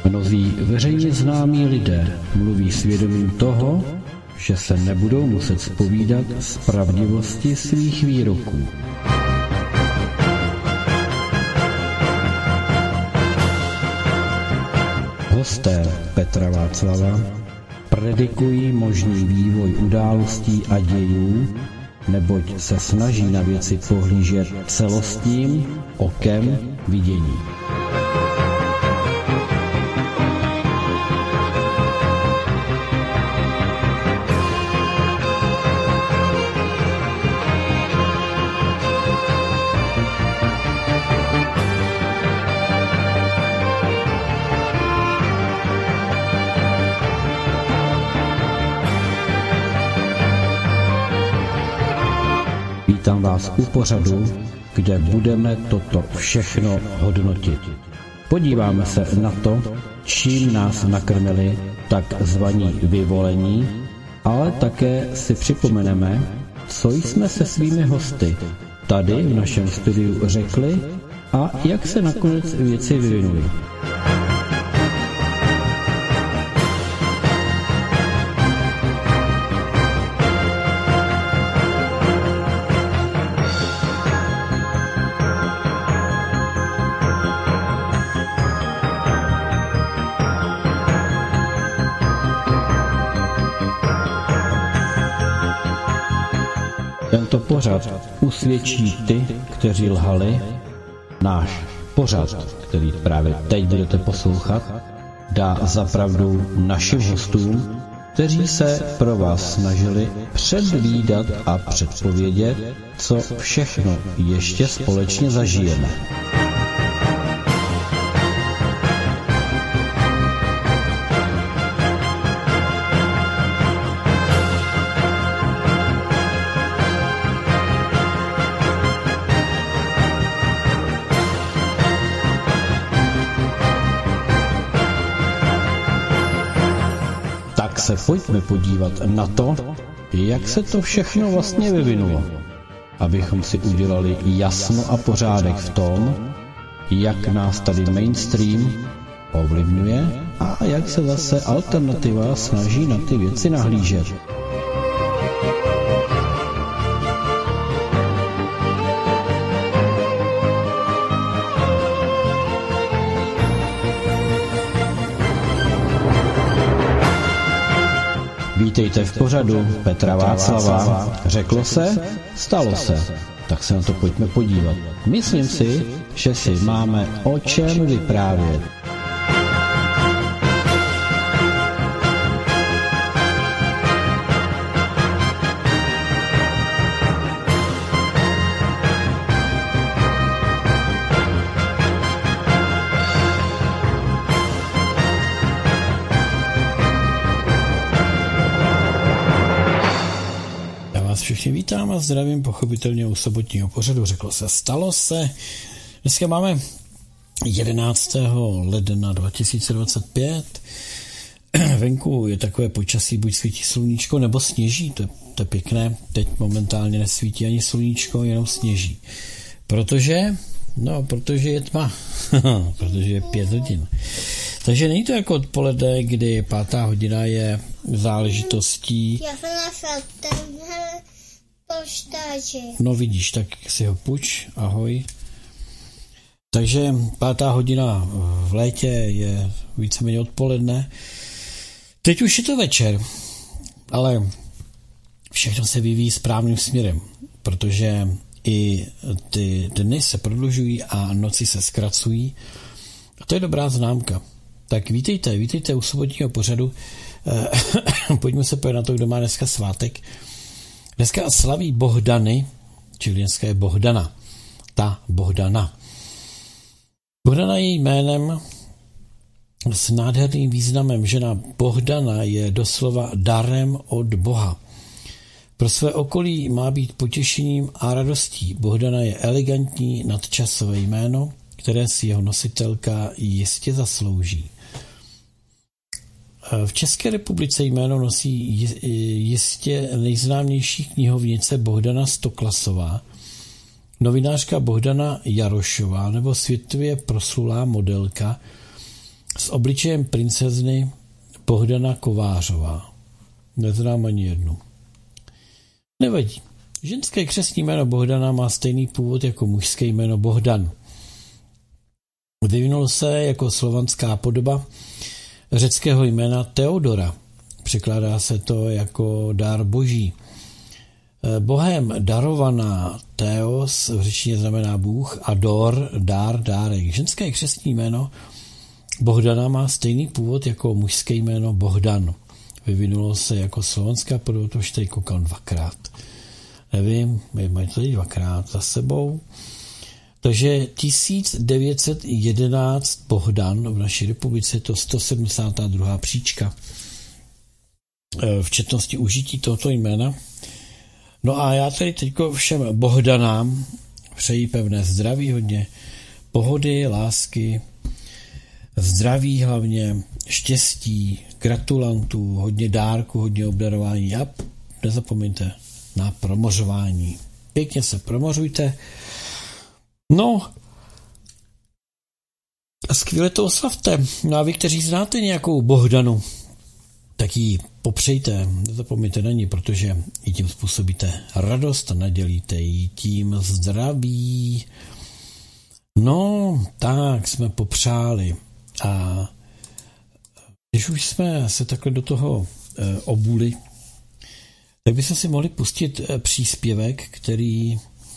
Mnozí veřejně známí lidé mluví svědomím toho, že se nebudou muset zpovídat z pravdivosti svých výroků. Hosté Petra Václava predikují možný vývoj událostí a dějů, neboť se snaží na věci pohlížet celostním okem vidění. Vítám vás u pořadu, kde budeme toto všechno hodnotit. Podíváme se na to, čím nás nakrmili takzvaní vyvolení, ale také si připomeneme, co jsme se svými hosty tady v našem studiu řekli a jak se nakonec věci vyvinuly. Tento pořad usvědčí ty, kteří lhali. Náš pořad, který právě teď budete poslouchat, dá za pravdu našim hostům, kteří se pro vás snažili předvídat a předpovědět, co všechno ještě společně zažijeme. Se pojďme podívat na to, jak se to všechno vlastně vyvinulo, abychom si udělali jasno a pořádek v tom, jak nás tady mainstream ovlivňuje a jak se zase alternativa snaží na ty věci nahlížet. Vítejte v pořadu Petra Václava. Řeklo se, stalo se. Tak se na to pojďme podívat. Myslím si, že si máme o čem vyprávět. Všichni vítám a zdravím pochopitelně u sobotního pořadu. Řeklo se, stalo se. Dneska máme 11. ledna 2025. Venku je takové počasí, buď svítí sluníčko, nebo sněží. To je pěkné. Teď momentálně nesvítí ani sluníčko, jenom sněží. Protože je tma. Protože je 5 hodin. Takže není to jako odpoledne, kdy 5. hodina je záležitostí. Já jsem našel tenhle poštáči. No vidíš, tak si ho puč, ahoj. Takže 5. hodina v létě je víceméně odpoledne. Teď už je to večer, ale všechno se vyvíjí správným směrem, protože i ty dny se prodlužují a noci se zkracují. A to je dobrá známka. Tak vítejte u sobotního pořadu. Pojďme se pojít na to, kdo má dneska svátek. Dneska slaví Bohdany, čili dneska je Bohdana. Ta Bohdana. Bohdana je jménem s nádherným významem. Žena Bohdana je doslova darem od Boha. Pro své okolí má být potěšením a radostí. Bohdana je elegantní nadčasové jméno, které si jeho nositelka jistě zaslouží. V České republice jméno nosí jistě nejznámější knihovnice Bohdana Stoklasová, novinářka Bohdana Jarošová nebo světově proslulá modelka s obličejem princezny Bohdana Kovářová. Neznám ani jednu. Nevadí. Ženské křestní jméno Bohdana má stejný původ jako mužské jméno Bohdan. Vyvinul se jako slovanská podoba řeckého jména Teodora. Překládá se to jako dár boží. Bohem darovaná Theos v řečtině znamená Bůh a dor, dár, dárek. Ženské křestní jméno Bohdana má stejný původ jako mužské jméno Bohdan. Vyvinulo se jako slovanská podoba, to už tady koukám dvakrát. Nevím, mají tady dvakrát za sebou. Takže 1911 Bohdan v naší republice, je to 172. příčka v četnosti užití tohoto jména. No a já tady teďko všem Bohdanám přeji pevné zdraví, hodně pohody, lásky, zdraví hlavně, štěstí, gratulantů, hodně dárku, hodně obdarování a nezapomeňte na promořování. Pěkně se promořujte. No, skvěle to oslavte. No a vy, kteří znáte nějakou Bohdanu, tak ji popřejte, nezapomeňte na ní, protože i tím způsobíte radost a nadělíte jí tím zdraví. No, tak jsme popřáli. A když už jsme se takhle do toho obuli, tak bychom si mohli pustit příspěvek, který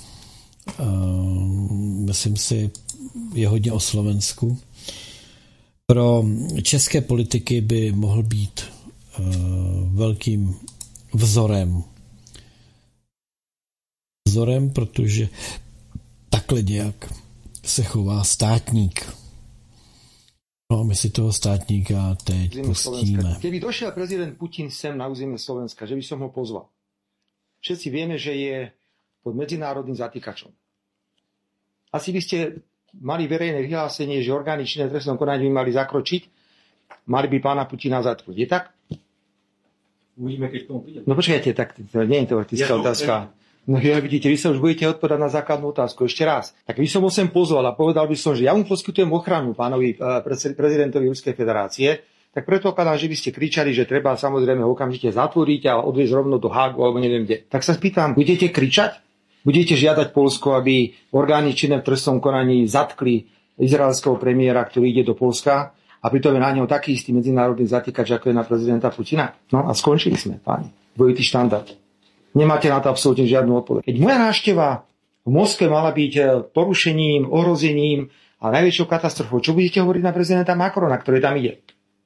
myslím si je hodně o Slovensku. Pro české politiky by mohl být velkým vzorem. Protože takhle nějak se chová státník. No, my si toho státníka teď pustíme. Keby došiel prezident Putin sem na územie Slovenska, že by som ho pozval. Všetci vieme, že je pod medzinárodným zatýkačom. Asi by ste mali verejné vyhlásenie, že orgány činné v trestnom konaní by mali zakročiť, mali by pána Putina zatknúť. Je tak? Uvidíme, keď k tomu príde. No počkajte, tak to nie je teoretická otázka. No ja vidíte, vy sa už budete odpovedať na základnú otázku. Ešte raz. Tak by som ho sem pozval a povedal by som, že ja mu poskytujem ochranu pánovi prezidentovi Ruskej federácie, tak predpokladám, že by ste kričali, že treba samozrejme okamžite zatvoriť a odviezť rovno do Hágu alebo neviem kde. Tak sa spýtam, budete kričať? Budete žiadať Poľsko, aby orgány činné v trestnom konaní zatkli izraelského premiéra, ktorý ide do Poľska a pritom je na neho taký istý medzinárodný zatýkač, ako je na prezidenta Putina? No a skončili sme, páni. Dvojitý štandard. Nemáte na to absolútne žiadnu odpoveď. Keď moja návšteva v Moskve mala byť porušením, ohrozením a najväčšou katastrofou, čo budete hovoriť na prezidenta Macrona, ktorý tam ide?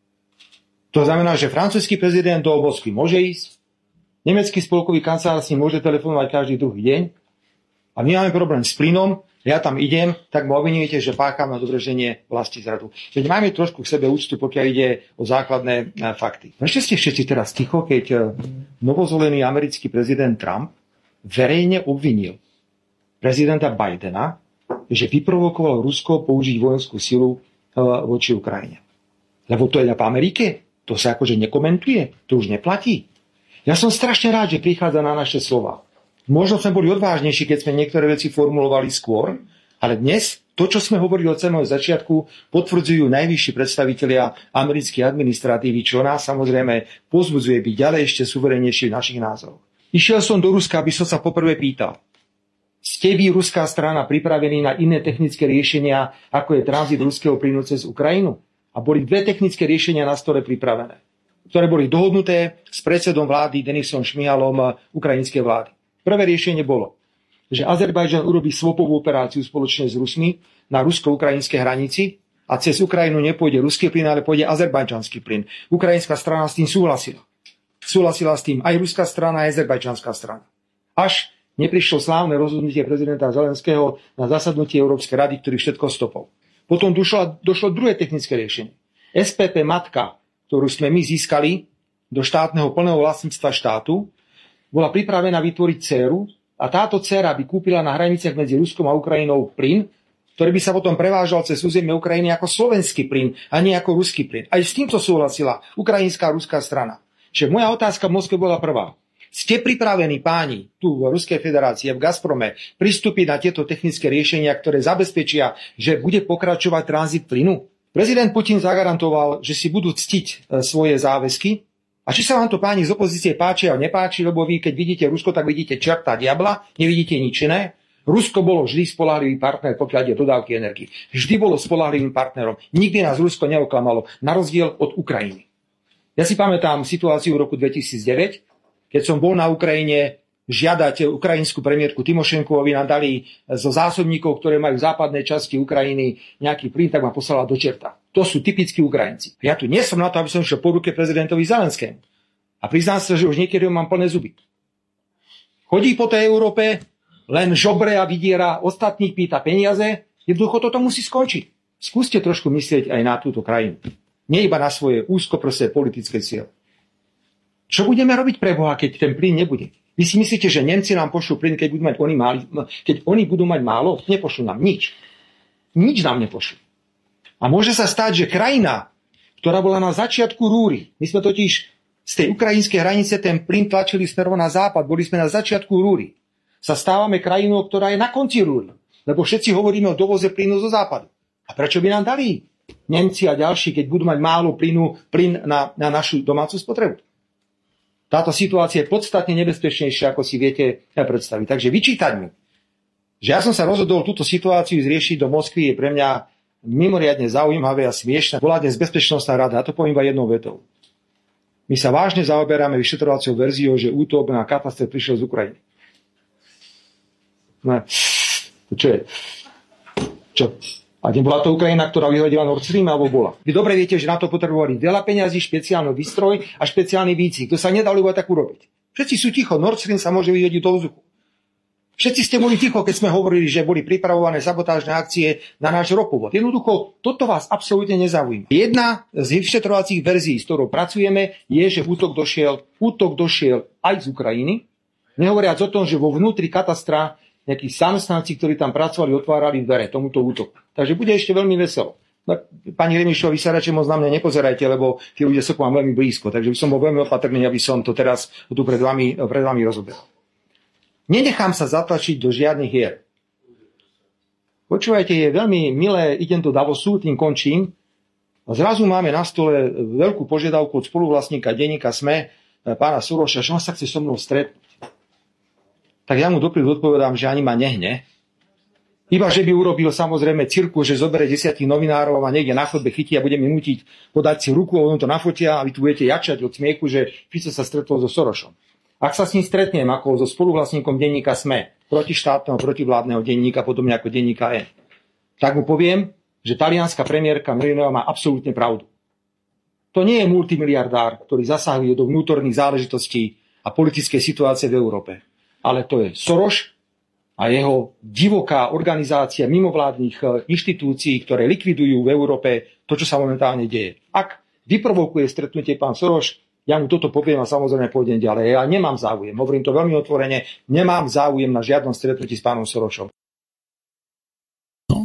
To znamená, že francúzsky prezident do Moskvy môže ísť, nemecký spolkový kancelár s ním môže telefonovať každý druhý deň a my máme problém s plynom, ja tam idem, tak ma obvinujete, že pácham na dodrženie vlasti zradu. Veď máme trošku k sebe úctu, pokiaľ ide o základné fakty. Ešte ste všetci teraz ticho, keď novozvolený americký prezident Trump verejne obvinil prezidenta Bidena, že vyprovokoval Rusko použiť vojenskú silu voči Ukrajine. Lebo to je v Amerike, to sa akože nekomentuje, to už neplatí. Ja som strašne rád, že prichádza na naše slova. Možno sme boli odvážnejší, keď sme niektoré veci formulovali skôr, ale dnes to, čo sme hovorili od samého začiatku, potvrdzujú najvyšší predstavitelia americkej administratívy, čo nás samozrejme pozbudzuje byť ďalej ešte suverénnejší v našich názoroch. Išiel som do Ruska, aby som sa poprvé pýtal. Ste vy, ruská strana, pripravení na iné technické riešenia, ako je tranzit ruského plynu cez Ukrajinu? A boli dve technické riešenia na stole pripravené, ktoré boli dohodnuté s predsedom vlády Denisom Šmihalom ukrajinskej vlády. Prvé riešenie bolo, že Azerbajdžan urobí swopovú operáciu spoločne s Rusmi na rusko-ukrajinskej hranici a cez Ukrajinu nepôjde ruský plyn, ale pôjde azerbajdžanský plyn. Ukrajinská strana s tým súhlasila. Súhlasila s tým aj ruská strana, aj azerbajdžanská strana. Až neprišlo slávne rozhodnutie prezidenta Zelenského na zasadnutie Európskej rady, ktorý všetko stopol. Potom došlo druhé technické riešenie. SPP Matka, ktorú sme my získali do štátneho plného vlastníctva štátu, bola pripravená vytvoriť dcéru a táto dcéra by kúpila na hraniciach medzi Ruskom a Ukrajinou plyn, ktorý by sa potom prevážal cez územie Ukrajiny ako slovenský plyn a nie ako ruský plyn. Aj s týmto súhlasila ukrajinská a ruská strana. Čiže moja otázka v Moskve bola prvá. Ste pripravení, páni, tu v Ruskej federácii a v Gazprome pristúpiť na tieto technické riešenia, ktoré zabezpečia, že bude pokračovať tranzit plynu? Prezident Putin zagarantoval, že si budú ctiť svoje záväzky. A či sa vám to páni z opozície páči a nepáči, lebo vy, keď vidíte Rusko, tak vidíte čerta diabla, nevidíte nič iné. Rusko bolo vždy spoľahlivý partner, pokiaľ ide dodávky energii. Vždy bolo spoľahlivým partnerom. Nikdy nás Rusko neoklamalo, na rozdiel od Ukrajiny. Ja si pamätám situáciu v roku 2009, keď som bol na Ukrajine žiadať ukrajinskú premiérku Timošenkovi, nám dali zo zásobníkov, ktoré majú v západnej časti Ukrajiny nejaký plyn, tak ma poslala do čerta. To sú typickí Ukrajinci. Ja tu nie som na to, aby som išiel po ruke prezidentovi Zelenskému. A priznám sa, že už niekedy mám plné zuby. Chodí po tej Európe, len žobre a vydiera, ostatných pýta peniaze. Jednoducho toto musí skončiť. Skúste trošku myslieť aj na túto krajinu. Nie iba na svoje úzkoprosté politické cieľ. Čo budeme robiť pre Boha, keď ten plyn nebude? Vy si myslíte, že Nemci nám pošlú plyn, keď oni budú mať málo? Nepošlú nám nič. Nič nám nepošlú. A môže sa stať, že krajina, ktorá bola na začiatku rúry, my sme totiž z tej ukrajinskej hranice ten plyn tlačili smerom na západ, boli sme na začiatku rúry, sa stávame krajinou, ktorá je na konci rúry. Lebo všetci hovoríme o dovoze plynu zo západu. A prečo by nám dali Nemci a ďalší, keď budú mať málo plyn na našu domácu spotrebu? Táto situácia je podstatne nebezpečnejšia, ako si viete predstaviť. Takže vyčítať mi, že ja som sa rozhodol túto situáciu zriešiť do Moskvy, je pre mňa mimoriadne zaujímavé a smiešné. Bola dnes Bezpečnostná rada, a to poviem iba jednou vetou. My sa vážne zaoberáme vyšetrovacou verziou, že útok na katastrof prišiel z Ukrajiny. No, čo je? Čo? A nebola to Ukrajina, ktorá vyhodila Nord Stream, alebo bola? Vy dobre viete, že na to potrebovali veľa peňazí, špeciálny výstroj a špeciálny výcvik. To sa nedalo iba tak urobiť. Všetci sú ticho, Nord Stream sa môže vyhodiť do vzduchu. Všetci ste boli ticho, keď sme hovorili, že boli pripravované sabotážne akcie na náš ropovod. Jednoducho, toto vás absolútne nezaujíma. Jedna z vyšetrovacích verzií, s ktorou pracujeme, je, že útok došiel aj z Ukrajiny. Nehovoriac o tom, že vo vnútri katastra nejakí samostáci, ktorí tam pracovali, otvárali dvere tomuto útoku. Takže bude ešte veľmi veselo. Pani Remišová, vy sa radšej moc na mňa nepozerajte, lebo tí ľudia sú k vám veľmi blízko. Takže by som bol veľmi opatrný, aby som to teraz tu pred vami rozoberal. Nenechám sa zatlačiť do žiadnych hier. Počúvajte, je veľmi milé, idem do Davosu, tým končím. A zrazu máme na stole veľkú požiadavku od spoluvlastníka denníka SME, pána Soroša, že on sa chce so mnou stretnúť. Tak ja mu dopredu odpovedám, že ani ma nehne. Iba, že by urobil samozrejme cirku, že zobere 10 novinárov a niekde na chodbe chytí a bude mi nútiť podať si ruku, a on to nafotia a vy tu budete jačať od smiechu, že Fico sa stretol so Sorošom. Ak sa s ním stretnem ako so spoluvlastníkom denníka SME, protištátneho, protivládneho denníka, podobne ako denníka N, tak mu poviem, že talianska premiérka Merinová má absolútne pravdu. To nie je multimiliardár, ktorý zasahuje do vnútorných záležitostí a politickej situácie v Európe, ale to je Soros a jeho divoká organizácia mimovládnych inštitúcií, ktoré likvidujú v Európe to, čo sa momentálne deje. Ak vyprovokuje stretnutie pán Soros, ja mu toto poviem a samozrejme pôjdem ďalej. Ja nemám záujem, hovorím to veľmi otvorene, nemám záujem na žiadnom stretnutí s pánom Sorošom. No,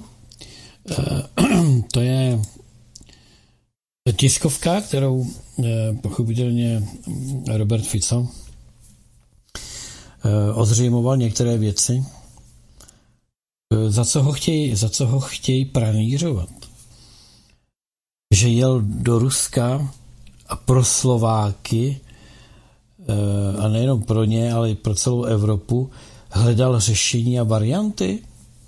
to je tiskovka, kterou pochopitelně Robert Fico ozřejmoval některé věci. Za co ho chtějí pranířovat? Že jel do Ruska a pro Slováky, a nejenom pro ně, ale i pro celou Evropu, hledal řešení a varianty.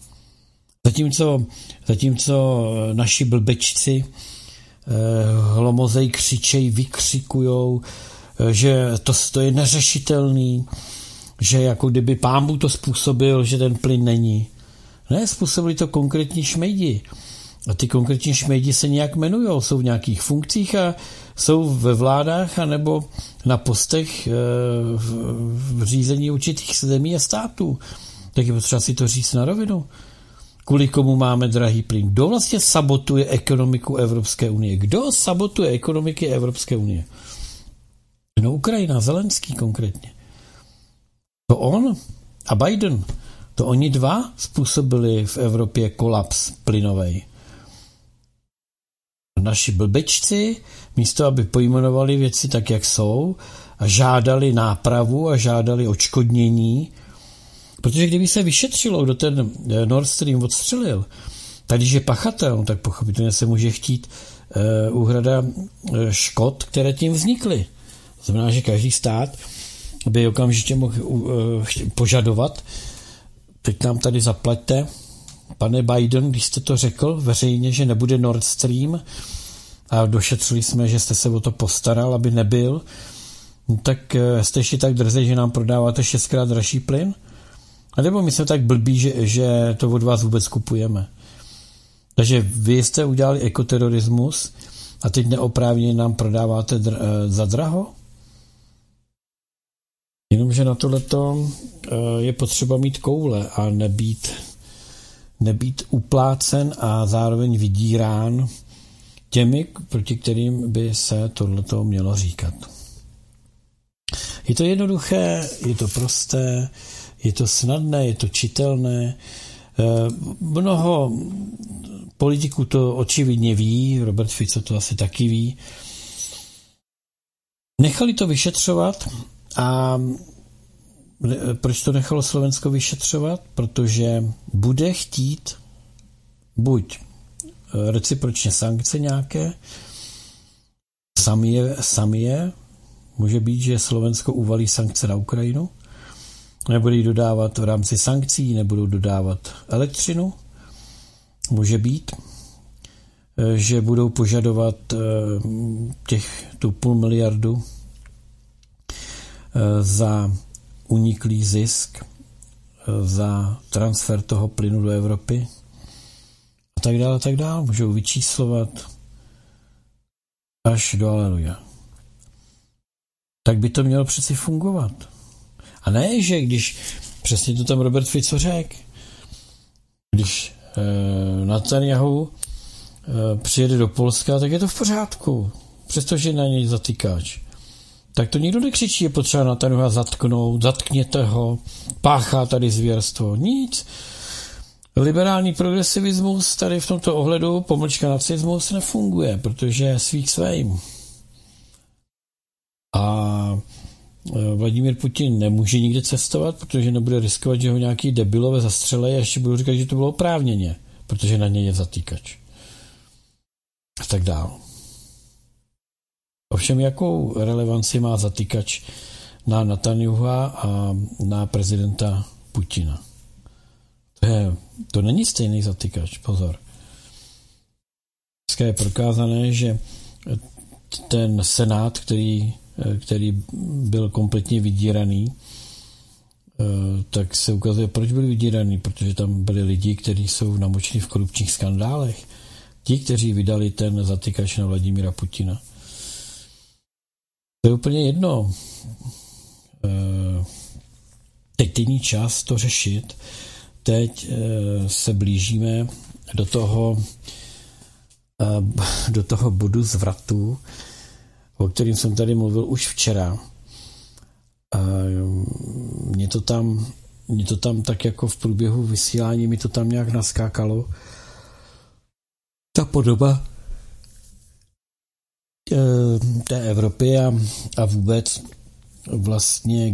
Zatímco naši blbečci hlomozej křičej, vykřikujou, že to je neřešitelný, že jako kdyby pán Bůh to způsobil, že ten plyn není. Ne, způsobili to konkrétní šmejdi. A ty konkrétní šmejdi se nějak jmenujou, jsou v nějakých funkcích a jsou ve vládách anebo na postech v řízení určitých zemí a států. Tak je potřeba si to říct na rovinu. Kvůli komu máme drahý plyn? Kdo vlastně sabotuje ekonomiku Evropské unie? Kdo sabotuje ekonomiky Evropské unie? No Ukrajina, Zelenský konkrétně. To on a Biden, to oni dva způsobili v Evropě kolaps plynovej. Naši blbečci, místo aby pojmenovali věci tak, jak jsou, a žádali nápravu a žádali odškodnění, protože kdyby se vyšetřilo, kdo ten Nord Stream odstřelil, Tak když je pachatel, tak pochopitelně se může chtít úhrada škod, které tím vznikly. To znamená, že každý stát by okamžitě mohl požadovat, teď nám tady zaplaťte, pane Biden, když jste to řekl veřejně, že nebude Nord Stream a došetřili jsme, že jste se o to postaral, aby nebyl, tak jste ještě tak drzej, že nám prodáváte 6krát dražší plyn? A nebo my jsme tak blbí, že to od vás vůbec kupujeme. Takže vy jste udělali ekoterorismus a teď neoprávněně nám prodáváte za draho? Jenomže na tohleto je potřeba mít koule a nebýt uplácen a zároveň vydírán těmi, proti kterým by se tohleto mělo říkat. Je to jednoduché, je to prosté, je to snadné, je to čitelné. Mnoho politiků to očividně ví, Robert Fico to asi taky ví. Nechali to vyšetřovat a proč to nechalo Slovensko vyšetřovat? Protože bude chtít buď recipročně sankce nějaké, sami je, může být, že Slovensko uvalí sankce na Ukrajinu, nebude jí dodávat v rámci sankcí, nebudou dodávat elektřinu, může být, že budou požadovat tu 0,5 miliardy za uniklý zisk, za transfer toho plynu do Evropy a tak dále, tak dále. Můžou vyčíslovat až do aleluja. Tak by to mělo přeci fungovat. A ne, že když přesně to tam Robert Fico řekl, když Netanjahu přijede do Polska, tak je to v pořádku. Přestože na něj zatýkáč. Tak to nikdo nekřičí, je potřeba Netanjahu zatknout, zatkněte ho, páchá tady zvěrstvo. Nic. Liberální progresivismus tady v tomto ohledu, pomlčka nacismus, nefunguje, protože svých svým. A Vladimír Putin nemůže nikde cestovat, protože nebude riskovat, že ho nějaký debilové zastřelej a ještě budou říkat, že to bylo oprávněně, protože na něj je zatýkač. A tak dál. Ovšem, jakou relevanci má zatýkač na Netanjahua a na prezidenta Putina? To není stejný zatýkač, pozor. Dneska je prokázané, že ten senát, který byl kompletně vydíraný, tak se ukazuje, proč byl vydíraný, protože tam byli lidi, kteří jsou namočení v korupčních skandálech. Ti, kteří vydali ten zatykač na Vladimíra Putina. To je úplně jedno. Teď není čas to řešit. Teď se blížíme do toho bodu zvratu, o kterým jsem tady mluvil už včera. Mě to tam tak jako v průběhu vysílání mi to tam nějak naskákalo. Ta podoba té Evropy a vůbec vlastně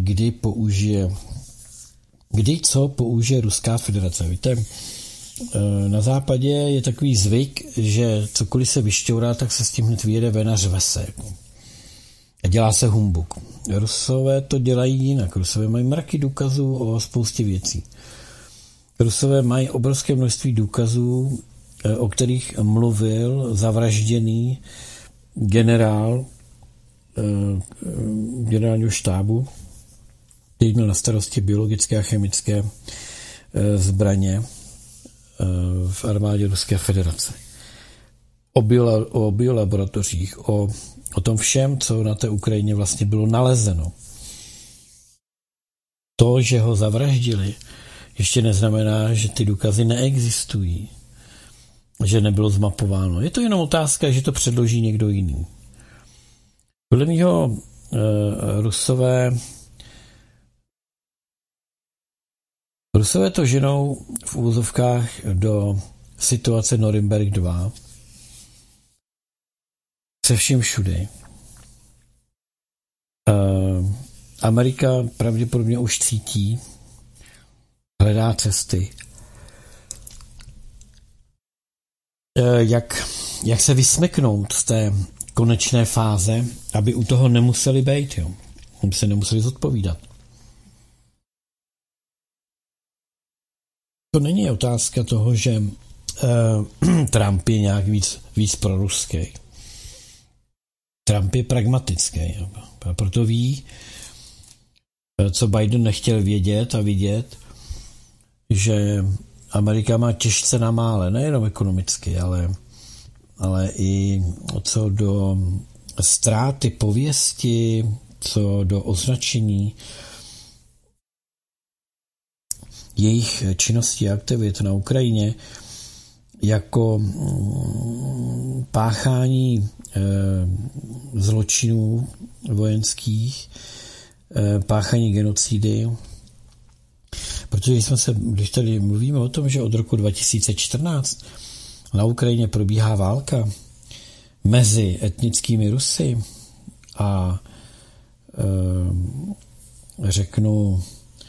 kdy co použije Ruská federace. Víte, na západě je takový zvyk, že cokoliv se vyšťourá, tak se s tím hned vyjede ven a řve se. A dělá se humbuk. Rusové to dělají jinak. Rusové mají mraky důkazů o spoustě věcí. Rusové mají obrovské množství důkazů, o kterých mluvil zavražděný generál generálního štábu, který měl na starosti biologické a chemické zbraně v armádě Ruské federace. O biolaboratořích, o tom všem, co na té Ukrajině vlastně bylo nalezeno. To, že ho zavraždili, ještě neznamená, že ty důkazy neexistují, že nebylo zmapováno. Je to jenom otázka, že to předloží někdo jiný. Podle mého Rusové to ženou v úvozovkách do situace Norimberg 2 se vším všudy. Amerika pravděpodobně už cítí, hledá cesty, jak se vysmeknout z té konečné fáze, aby u toho nemuseli být, jo. Aby se nemuseli zodpovídat. To není otázka toho, že Trump je nějak víc proruský. Trump je pragmatický. A proto ví, co Biden nechtěl vědět a vidět, že Amerika má těžce na mále, nejenom ekonomicky, ale i co do ztráty pověsti, co do označení jejich činností a aktivit na Ukrajině jako páchání zločinů vojenských, páchání genocidy. Protože když tady mluvíme o tom, že od roku 2014 na Ukrajině probíhá válka mezi etnickými Rusy a řeknu,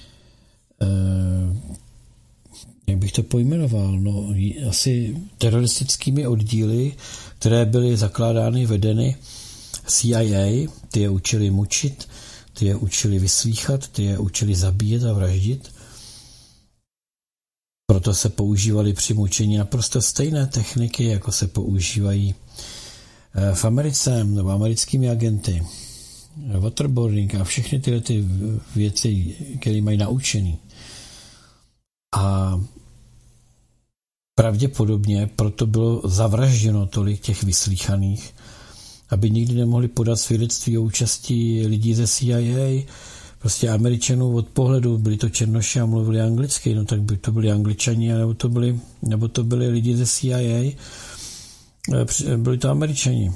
jak bych to pojmenoval, asi teroristickými oddíly, které byly zakládány, vedeny CIA, ty je učili mučit, ty je učili vyslýchat, ty je učili zabíjet a vraždit. Proto se používaly při mučení naprosto stejné techniky, jako se používají v Americe nebo americkými agenty. Waterboarding a všechny tyhle ty věci, které mají naučený. A pravděpodobně proto bylo zavražděno tolik těch vyslýchaných, aby nikdy nemohli podat svědectví o účasti lidí ze CIA, prostě Američanů od pohledu, byli to černoši a mluvili anglicky, no tak by to byli Angličani, nebo to byli lidi ze CIA, byli to Američani.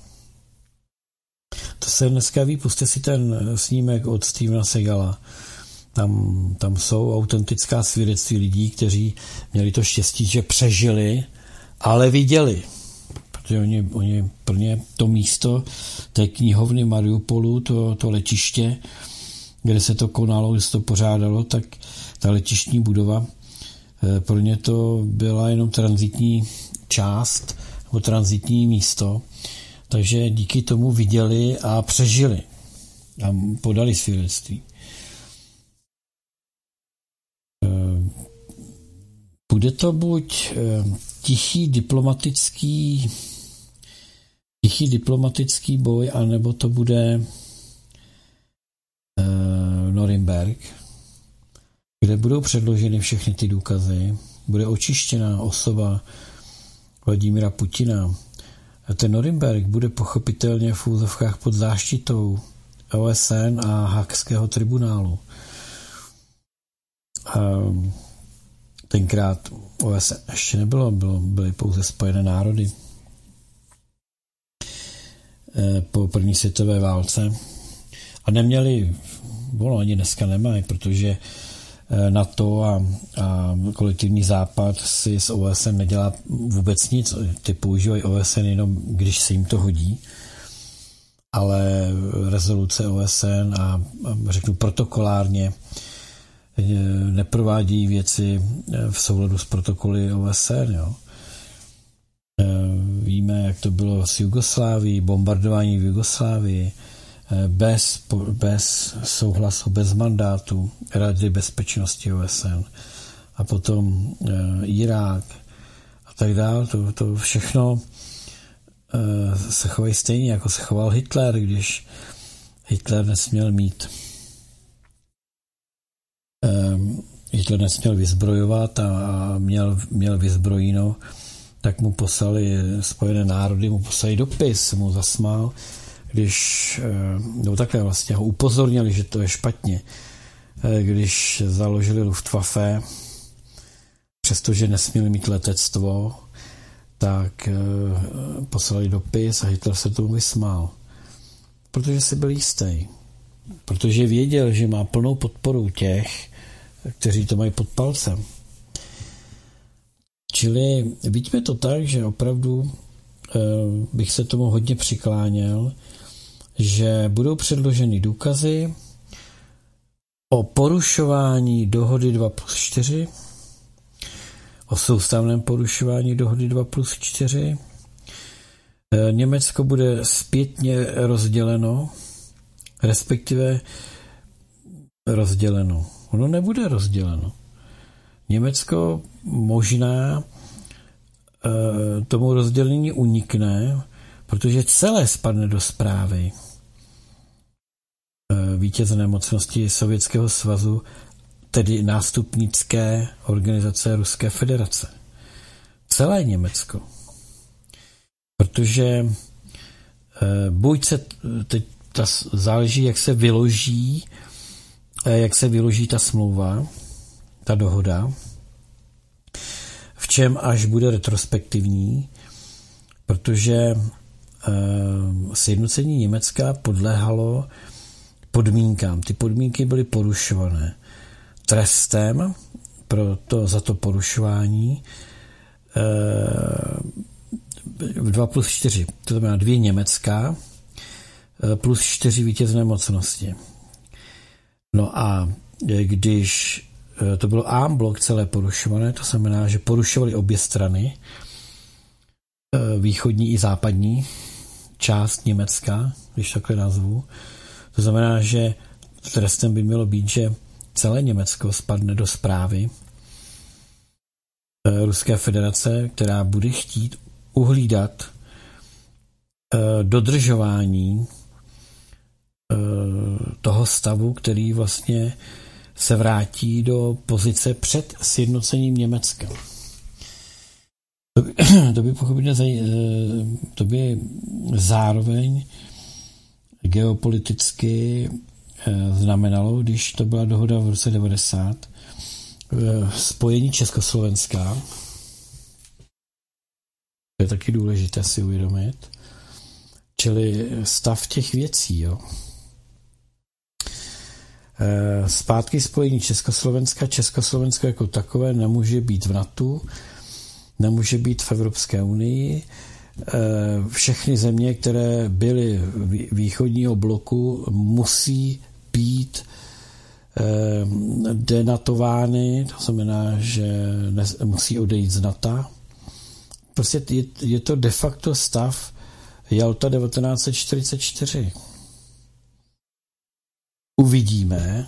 To se dneska ví, pusťte si ten snímek od Stevena Segala. Tam jsou autentická svědectví lidí, kteří měli to štěstí, že přežili, ale viděli. Protože oni pro ně to místo té knihovny Mariupolu, to letiště, kde se to konalo, kde se to pořádalo, tak ta letištní budova, pro ně to byla jenom tranzitní část nebo tranzitní místo, takže díky tomu viděli a přežili a podali svědectví. Bude to buď tichý diplomatický boj, anebo to bude Norimberg, kde budou předloženy všechny ty důkazy, bude očištěna osoba Vladimira Putina. A ten Norimberg bude pochopitelně v úzovkách pod záštitou OSN a Haagského tribunálu. Tenkrát OSN ještě nebylo, byly pouze Spojené národy po první světové válce a neměli, ani dneska nemají, protože NATO a kolektivní západ si s OSN nedělá vůbec nic, ty používají OSN jenom, když se jim to hodí, ale rezoluce OSN a řeknu protokolárně neprovádí věci v souladu s protokoly OSN. Jo. Víme, jak to bylo s Jugoslávií, bombardování v Jugoslávii, bez souhlasu, bez mandátu Rady bezpečnosti OSN a potom Irák a tak dále. To všechno se chovají stejně, jako se choval Hitler, když Hitler nesměl vyzbrojovat a měl vyzbrojeno, tak mu poslali Spojené národy, mu poslali dopis, mu zasmál, když takhle vlastně ho upozornili, že to je špatně, když založili Luftwaffe, přestože nesměli mít letectvo, tak poslali dopis a Hitler se tomu vysmál. Protože si byl jistý. Protože věděl, že má plnou podporu těch, kteří to mají pod palcem. Čili vidíme to tak, že opravdu bych se tomu hodně přikláněl, že budou předloženy důkazy o porušování dohody 2+4, o soustavném porušování dohody 2+4. Německo bude zpětně rozděleno, respektive rozděleno. Ono nebude rozděleno. Německo možná tomu rozdělení unikne, protože celé spadne do správy vítězné mocnosti Sovětského svazu, tedy nástupnické organizace Ruské federace. Celé Německo. Protože buď se teď záleží, jak se vyloží ta smlouva, ta dohoda, v čem až bude retrospektivní, protože sjednocení Německa podléhalo podmínkám. Ty podmínky byly porušované. Trestem za to porušování 2+4, to znamená 2 německá plus 4 vítězné mocnosti. No a když to bylo en bloc celé porušované, to znamená, že porušovali obě strany, východní i západní část Německa, když takhle nazvu. To znamená, že trestem by mělo být, že celé Německo spadne do správy Ruské federace, která bude chtít uhlídat dodržování toho stavu, který vlastně se vrátí do pozice před sjednocením Německa. To by zároveň geopoliticky znamenalo, když to byla dohoda v roce 90, spojení Československa. To je taky důležité si uvědomit. Čili stav těch věcí, jo. Zpátky spojení Československa. Československo jako takové nemůže být v NATO, nemůže být v Evropské unii. Všechny země, které byly východního bloku, musí být denatovány, to znamená, že musí odejít z NATO. Prostě je to de facto stav Jalta 1944. Uvidíme,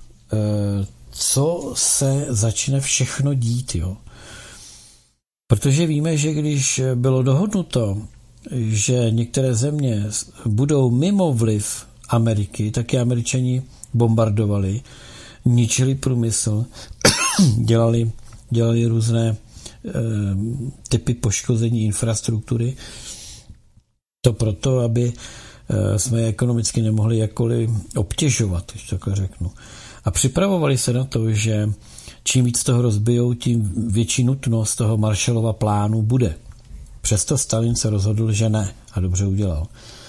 co se začne všechno dít, jo. Protože víme, že když bylo dohodnuto, že některé země budou mimo vliv Ameriky, tak je Američani bombardovali, ničili průmysl, dělali různé typy poškození infrastruktury. To proto, aby jsme ekonomicky nemohli jakkoliv obtěžovat, když takhle řeknu. A připravovali se na to, že čím víc toho rozbijou, tím větší nutnost toho Marshallova plánu bude. Přesto Stalin se rozhodl, že ne. A dobře udělal.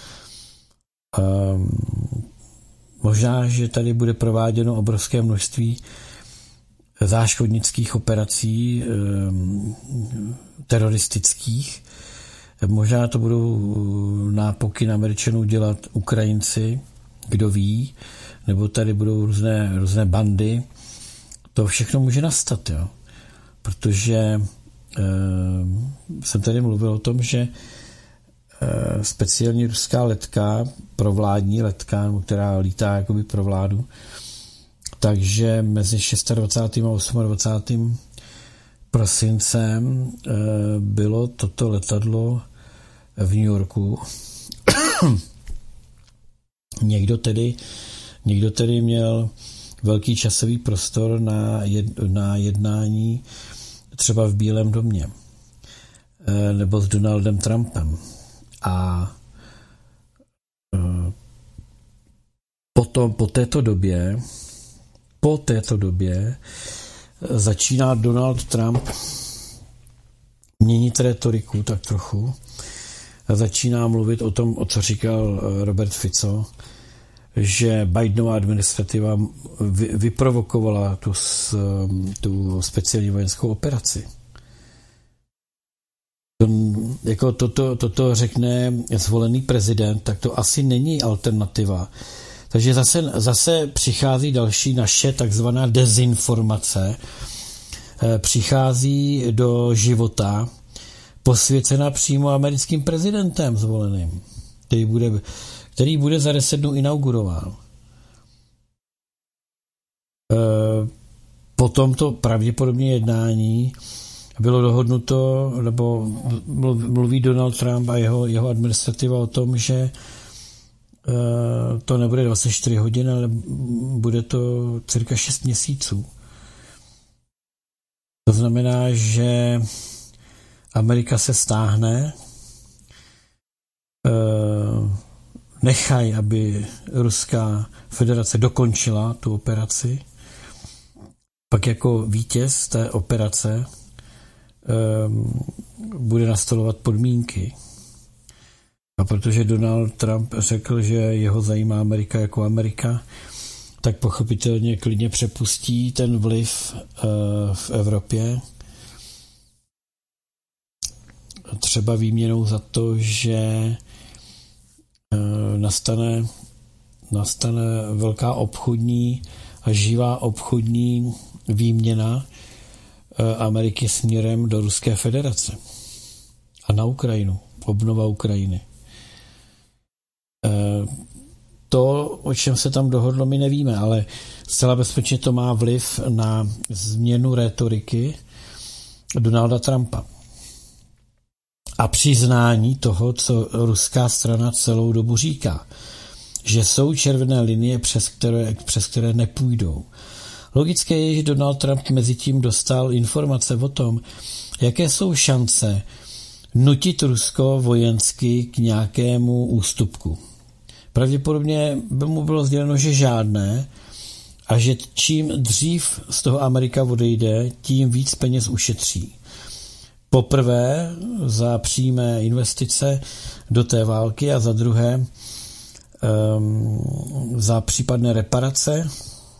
Možná, že tady bude prováděno obrovské množství záškodnických operací teroristických. Možná to budou na pokyn Američanů dělat Ukrajinci, kdo ví, nebo tady budou různé bandy. To všechno může nastat, jo. Protože jsem tady mluvil o tom, že speciální ruská letka, provládní letka, která lítá jakoby pro vládu, takže mezi 26. a 28. prosincem bylo toto letadlo v New Yorku. Někdo tedy měl velký časový prostor na jednání třeba v Bílém domě nebo s Donaldem Trumpem. A potom po této době začíná Donald Trump měnit retoriku tak trochu. Začíná mluvit o tom, o co říkal Robert Fico, že Bidenova administrativa vyprovokovala tu speciální vojenskou operaci. Jako toto řekne zvolený prezident, tak to asi není alternativa. Takže zase přichází další naše takzvaná dezinformace, přichází do života posvěcena přímo americkým prezidentem zvoleným, který bude za 10 dnů inaugurován. Po tomto pravděpodobně jednání bylo dohodnuto, nebo mluví Donald Trump a jeho administrativa o tom, že to nebude 24 hodin, ale bude to cirka 6 měsíců. To znamená, že Amerika se stáhne, nechají, aby Ruská federace dokončila tu operaci, pak jako vítěz té operace bude nastolovat podmínky. A protože Donald Trump řekl, že jeho zajímá Amerika jako Amerika, tak pochopitelně klidně přepustí ten vliv v Evropě. Třeba výměnou za to, že nastane velká obchodní a živá obchodní výměna Ameriky směrem do Ruské federace a na Ukrajinu, obnova Ukrajiny. To, o čem se tam dohodlo, my nevíme, ale zcela bezpečně to má vliv na změnu rétoriky Donalda Trumpa a přiznání toho, co ruská strana celou dobu říká, že jsou červené linie, přes které nepůjdou. Logické je, že Donald Trump mezi tím dostal informace o tom, jaké jsou šance nutit Rusko vojensky k nějakému ústupku. Pravděpodobně by mu bylo sděleno, že žádné a že čím dřív z toho Amerika odejde, tím víc peněz ušetří. Poprvé za přímé investice do té války a za druhé za případné reparace,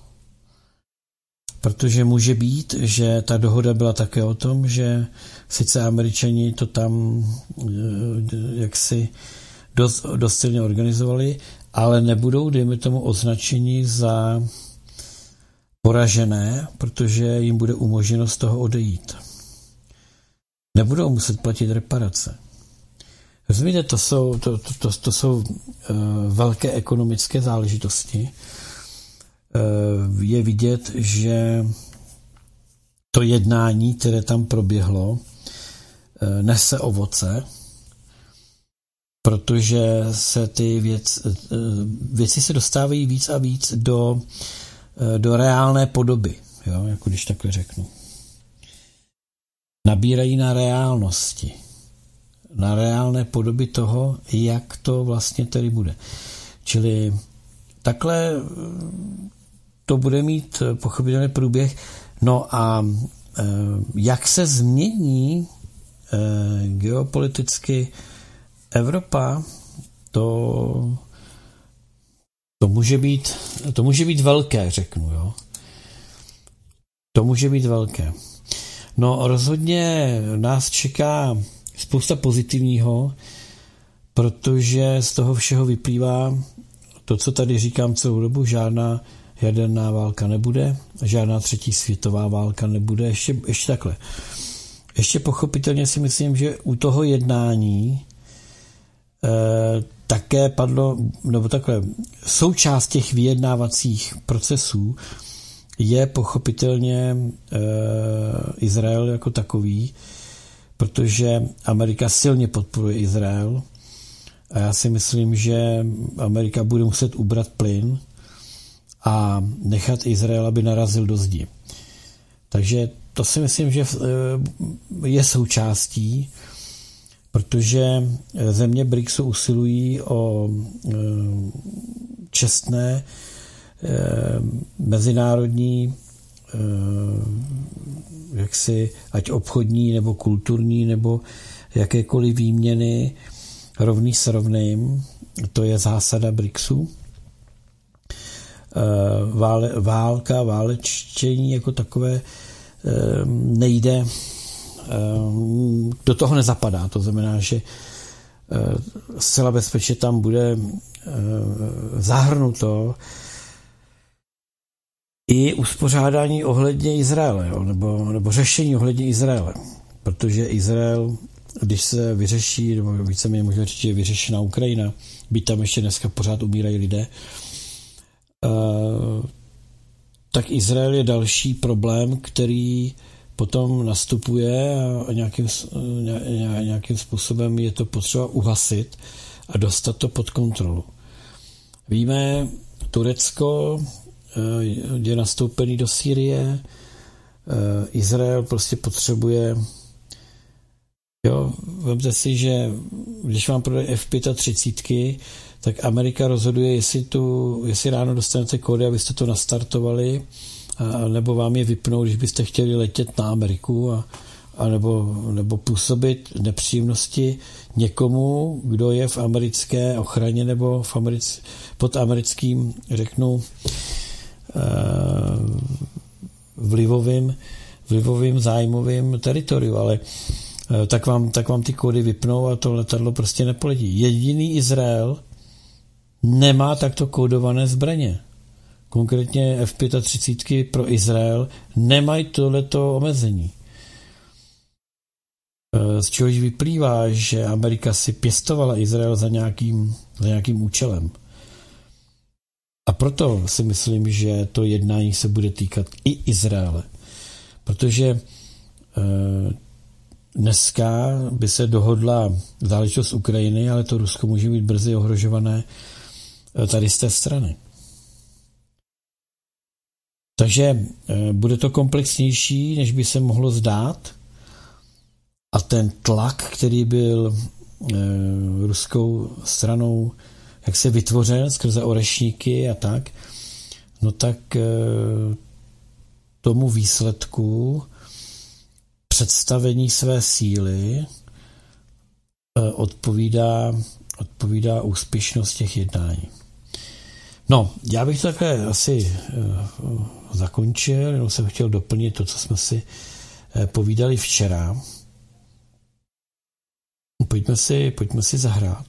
protože může být, že ta dohoda byla také o tom, že sice Američani to tam jaksi dost silně organizovali, ale nebudou, dejme tomu, označeni za poražené, protože jim bude umožněno z toho odejít. Nebudou muset platit reparace. Rozumíte, to jsou velké ekonomické záležitosti. Je vidět, že to jednání, které tam proběhlo, nese ovoce, protože se ty věci se dostávají víc a víc do reálné podoby, jo, jako když takhle řeknu. Nabírají na reálnosti, na reálné podoby toho, jak to vlastně tedy bude. Čili takhle to bude mít pochopitelný průběh. No a jak se změní geopoliticky Evropa, to může být velké, řeknu, jo. To může být velké. No rozhodně nás čeká spousta pozitivního, protože z toho všeho vyplývá to, co tady říkám celou dobu, žádná jaderná válka nebude, žádná třetí světová válka nebude, ještě takhle. Ještě pochopitelně si myslím, že u toho jednání také padlo, nebo takhle, součást těch vyjednávacích procesů je pochopitelně Izrael jako takový, protože Amerika silně podporuje Izrael a já si myslím, že Amerika bude muset ubrat plyn a nechat Izrael, aby narazil do zdi. Takže to si myslím, že je součástí, protože země BRICSu usilují o čestné mezinárodní jaksi ať obchodní nebo kulturní nebo jakékoliv výměny rovný s rovným. To je zásada BRICSu. Válečení jako takové nejde, do toho nezapadá. To znamená, že zcela bezpečně tam bude zahrnuto i uspořádání ohledně Izraele, jo, nebo řešení ohledně Izraele. Protože Izrael, když se vyřeší, nebo víceméně možná říct, že je vyřešená Ukrajina, byť tam ještě dneska pořád umírají lidé, tak Izrael je další problém, který potom nastupuje a nějakým způsobem je to potřeba uhasit a dostat to pod kontrolu. Víme, Turecko je nastoupený do Sýrie, Izrael prostě potřebuje. Jo, vemte si, že když vám prodají F-35, tak Amerika rozhoduje, jestli ráno dostanete kódy, abyste to nastartovali, nebo vám je vypnou, když byste chtěli letět na Ameriku, nebo působit nepříjemnosti někomu, kdo je v americké ochraně nebo pod americkým, řeknu, vlivovým zájmovým teritoriu, ale tak vám ty kódy vypnou a to letadlo prostě nepoletí. Jediný Izrael nemá takto kódované zbraně. Konkrétně F-35 pro Izrael nemají tohleto omezení. Z čehož vyplývá, že Amerika si pěstovala Izrael za nějakým účelem. A proto si myslím, že to jednání se bude týkat i Izraele. Protože dneska by se dohodla záležitost Ukrajiny, ale to Rusko může být brzy ohrožované tady z té strany. Takže bude to komplexnější, než by se mohlo zdát. A ten tlak, který byl ruskou stranou jak se vytvořen skrze orešníky a tak, no tak tomu výsledku představení své síly odpovídá úspěšnost těch jednání. No, já bych to takhle asi zakončil, jenom jsem chtěl doplnit to, co jsme si povídali včera. Pojďme si zahrát.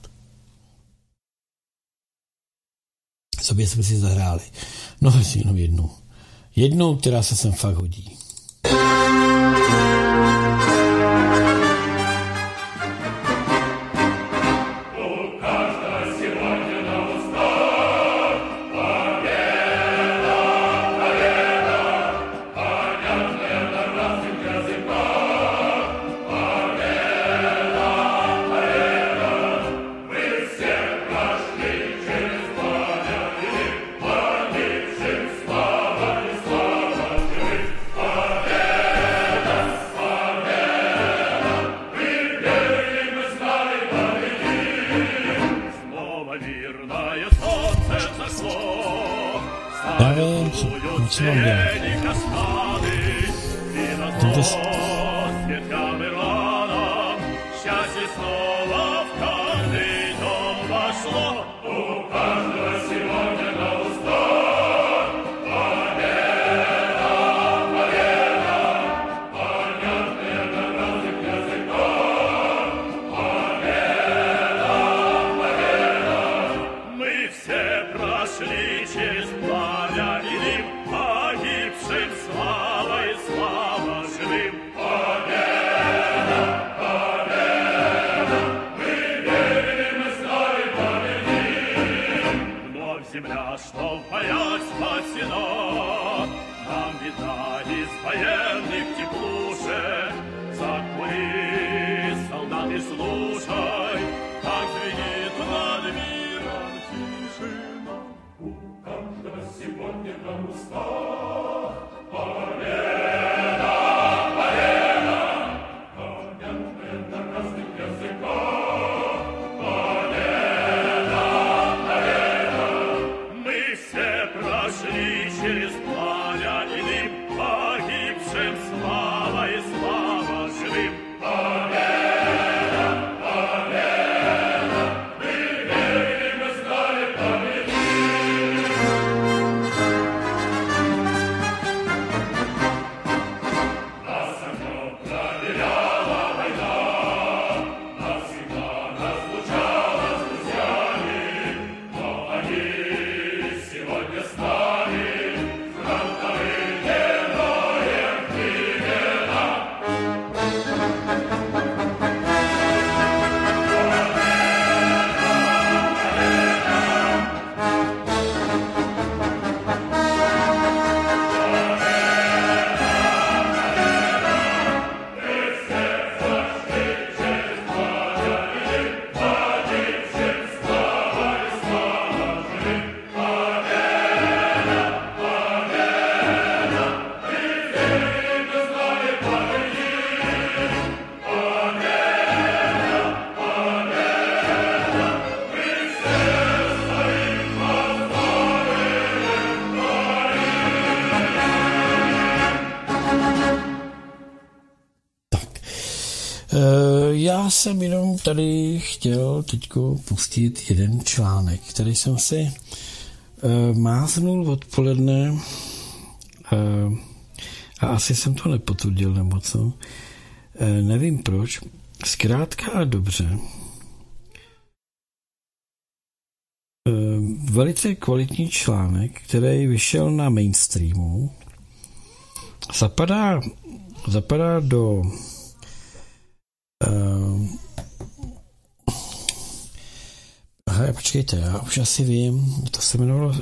Sobě jsme si zahráli. No, jenom jednu. Jednu, která se sem fakt hodí. Co mám dělat? jsem jenom tady chtěl teďko pustit jeden článek, který jsem si máznul odpoledne a asi jsem to nepotvrdil nebo co. Nevím proč. Zkrátka a dobře. Velice kvalitní článek, který vyšel na mainstreamu. Zapadá do počkejte, já už asi vím, to se jmenovalo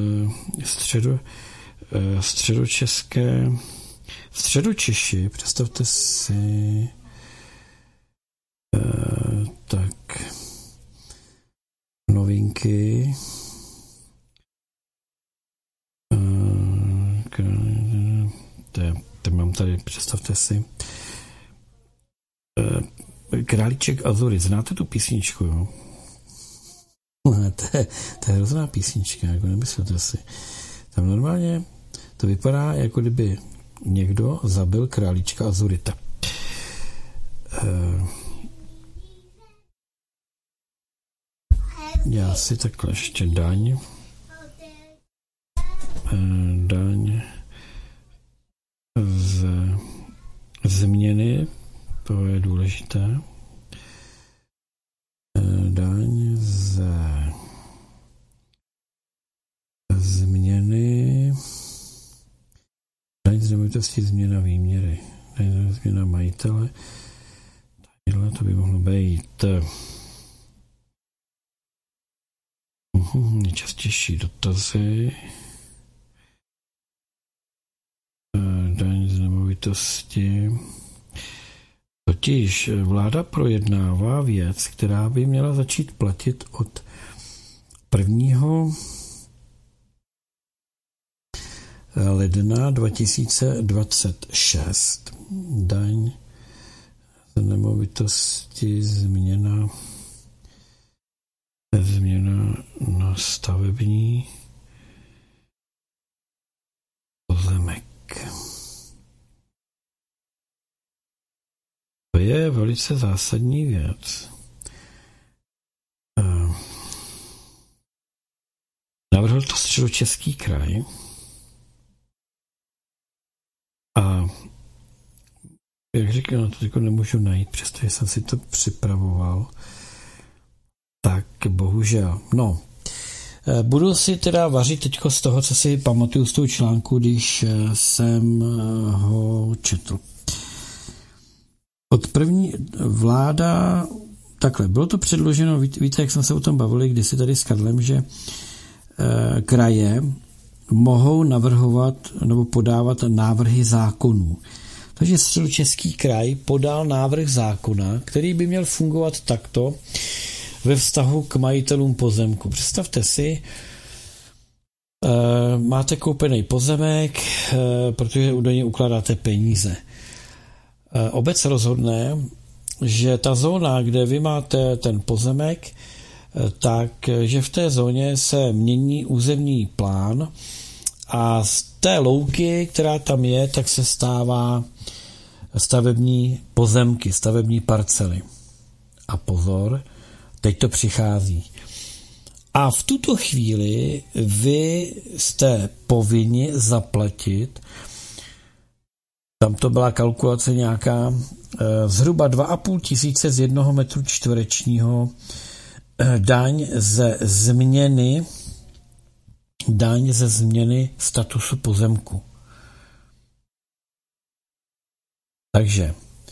Středočeši, představte si, tak novinky, to mám tady, představte si, Králíček Azury, znáte tu písničku, jo? To je hrozná písnička, jako nemyslete si. Tam normálně to vypadá, jako kdyby někdo zabil králíčka Azurita. Já si takhle ještě daň z změny, to je důležité. Daň z změny, daň z nemovitosti, změna výměry, daň z změna majitele, to by mohlo být nejčastější dotazy, daň z nemovitosti. Totiž vláda projednává věc, která by měla začít platit od 1. ledna 2026. Daň z nemovitosti, změna na stavební pozemek. To je velice zásadní věc. Navrhl to Středočeský kraj a jak říkám, to jako nemůžu najít, přestože jsem si to připravoval, tak bohužel. No, budu si teda vařit teďko z toho, co si pamatuju z toho článku, když jsem ho četl. Od první vláda, takhle, bylo to předloženo, víte, jak jsme se o tom bavili kdysi tady s Karlem, že kraje mohou navrhovat nebo podávat návrhy zákonů. Takže Středočeský kraj podal návrh zákona, který by měl fungovat takto ve vztahu k majitelům pozemku. Představte si, máte koupený pozemek, protože do něj ukládáte peníze. Obec rozhodne, že ta zóna, kde vy máte ten pozemek, tak že v té zóně se mění územní plán a z té louky, která tam je, tak se stává stavební pozemky, stavební parcely. A pozor, teď to přichází. A v tuto chvíli vy jste povinni zaplatit, tam to byla kalkulace nějaká, zhruba 2,5 tisíce z 1 metru čtverečního daň ze změny statusu pozemku. Takže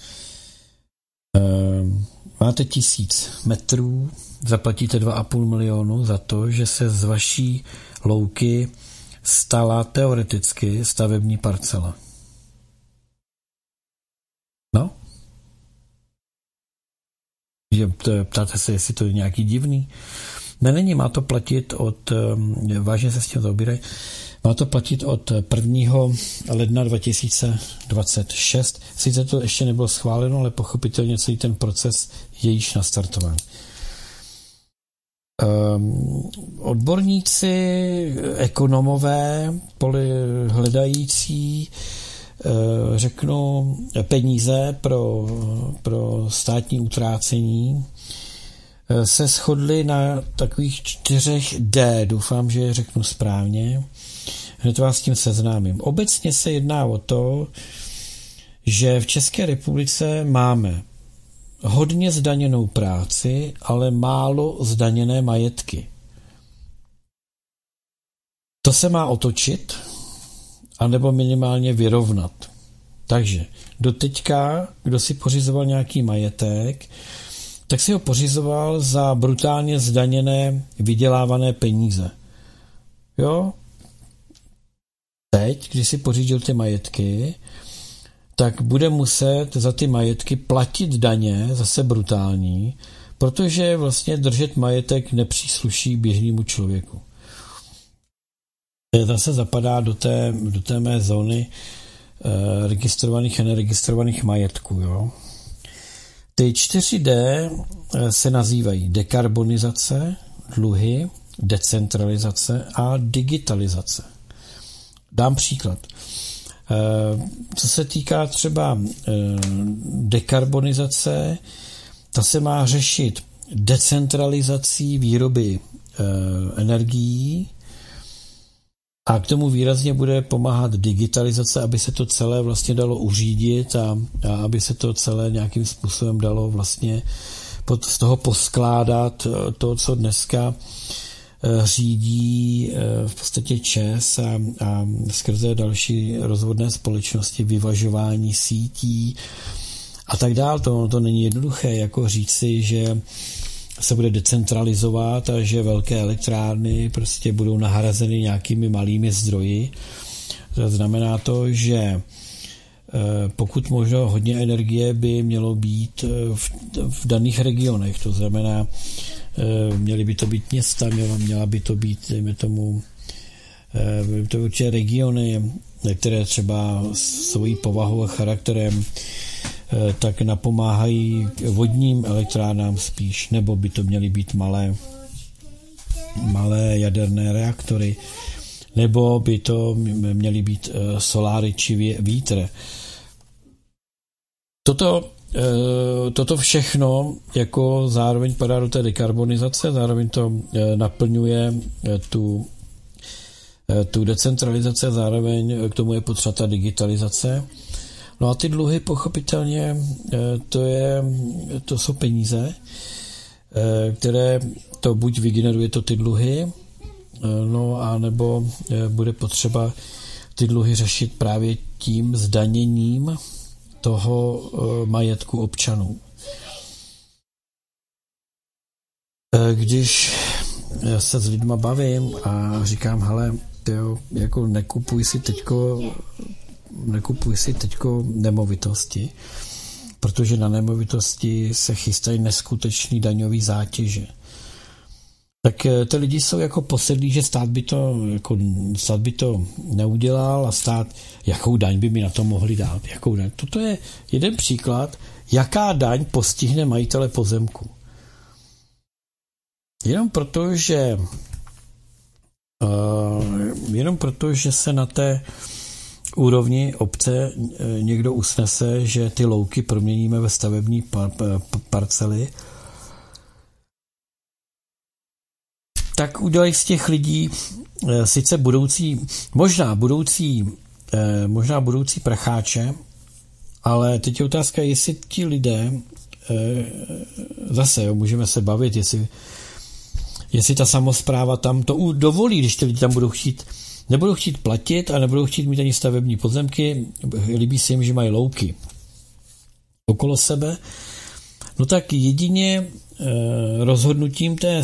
máte 1000 metrů, zaplatíte 2,5 milionu za to, že se z vaší louky stala teoreticky stavební parcela. No? Ptáte se, jestli to je nějaký divný? Ne, není, má to platit vážně se s tím zaobírají, má to platit od 1. ledna 2026. Sice to ještě nebylo schváleno, ale pochopitelně celý ten proces je již nastartován. Odborníci, ekonomové, hledající řeknu, peníze pro státní utrácení, se shodli na takových 4D, doufám, že je řeknu správně, hned vás s tím seznámím. Obecně se jedná o to, že v České republice máme hodně zdaněnou práci, ale málo zdaněné majetky. To se má otočit, anebo minimálně vyrovnat. Takže doteďka, kdo si pořizoval nějaký majetek, tak si ho pořizoval za brutálně zdaněné vydělávané peníze. Jo? Teď, když si pořídil ty majetky, tak bude muset za ty majetky platit daně, zase brutální, protože vlastně držet majetek nepřísluší běžnému člověku. To zase zapadá do té mé zóny registrovaných a neregistrovaných majetků. Jo? Ty 4D se nazývají dekarbonizace, dluhy, decentralizace a digitalizace. Dám příklad. Co se týká třeba dekarbonizace, ta se má řešit decentralizací výroby energií a k tomu výrazně bude pomáhat digitalizace, aby se to celé vlastně dalo uřídit a aby se to celé nějakým způsobem dalo vlastně z toho poskládat to, co dneska řídí v podstatě ČEZ a skrze další rozvodné společnosti, vyvažování sítí a tak dál. To není jednoduché, jako říci, že se bude decentralizovat a že velké elektrárny prostě budou nahrazeny nějakými malými zdroji. To znamená to, že pokud možno hodně energie by mělo být v daných regionech. To znamená, měly by to být města, měla by to být, dejme tomu, to určitě regiony, které třeba svojí povahou a charakterem tak napomáhají vodním elektrárnám spíš, nebo by to měly být malé jaderné reaktory, nebo by to měly být soláry či vítr. Toto všechno jako zároveň padá do té dekarbonizace, zároveň to naplňuje tu decentralizaci, zároveň k tomu je potřeba ta digitalizace. No a ty dluhy pochopitelně, to jsou peníze, které to buď vygeneruje to ty dluhy, no a nebo bude potřeba ty dluhy řešit právě tím zdaněním toho majetku občanů. Když se s lidma bavím a říkám, hele, tyjo, jako nekupuj si teďko nemovitosti, protože na nemovitosti se chystají neskutečný daňový zátěže. Tak ty lidi jsou jako posedlí, že stát by to neudělal a stát, jakou daň by mi na to mohli dát. Jakou daň? Toto je jeden příklad, jaká daň postihne majitele pozemku. Jenom proto, že se na té úrovni obce někdo usnese, že ty louky proměníme ve stavební parcely, tak udělají z těch lidí sice možná budoucí pracháče, ale teď je otázka, jestli ti lidé zase, můžeme se bavit, jestli ta samospráva tam to dovolí, když ty lidi tam nebudou chtít platit a nebudou chtít mít ani stavební pozemky, líbí se jim, že mají louky okolo sebe, no tak jedině rozhodnutím té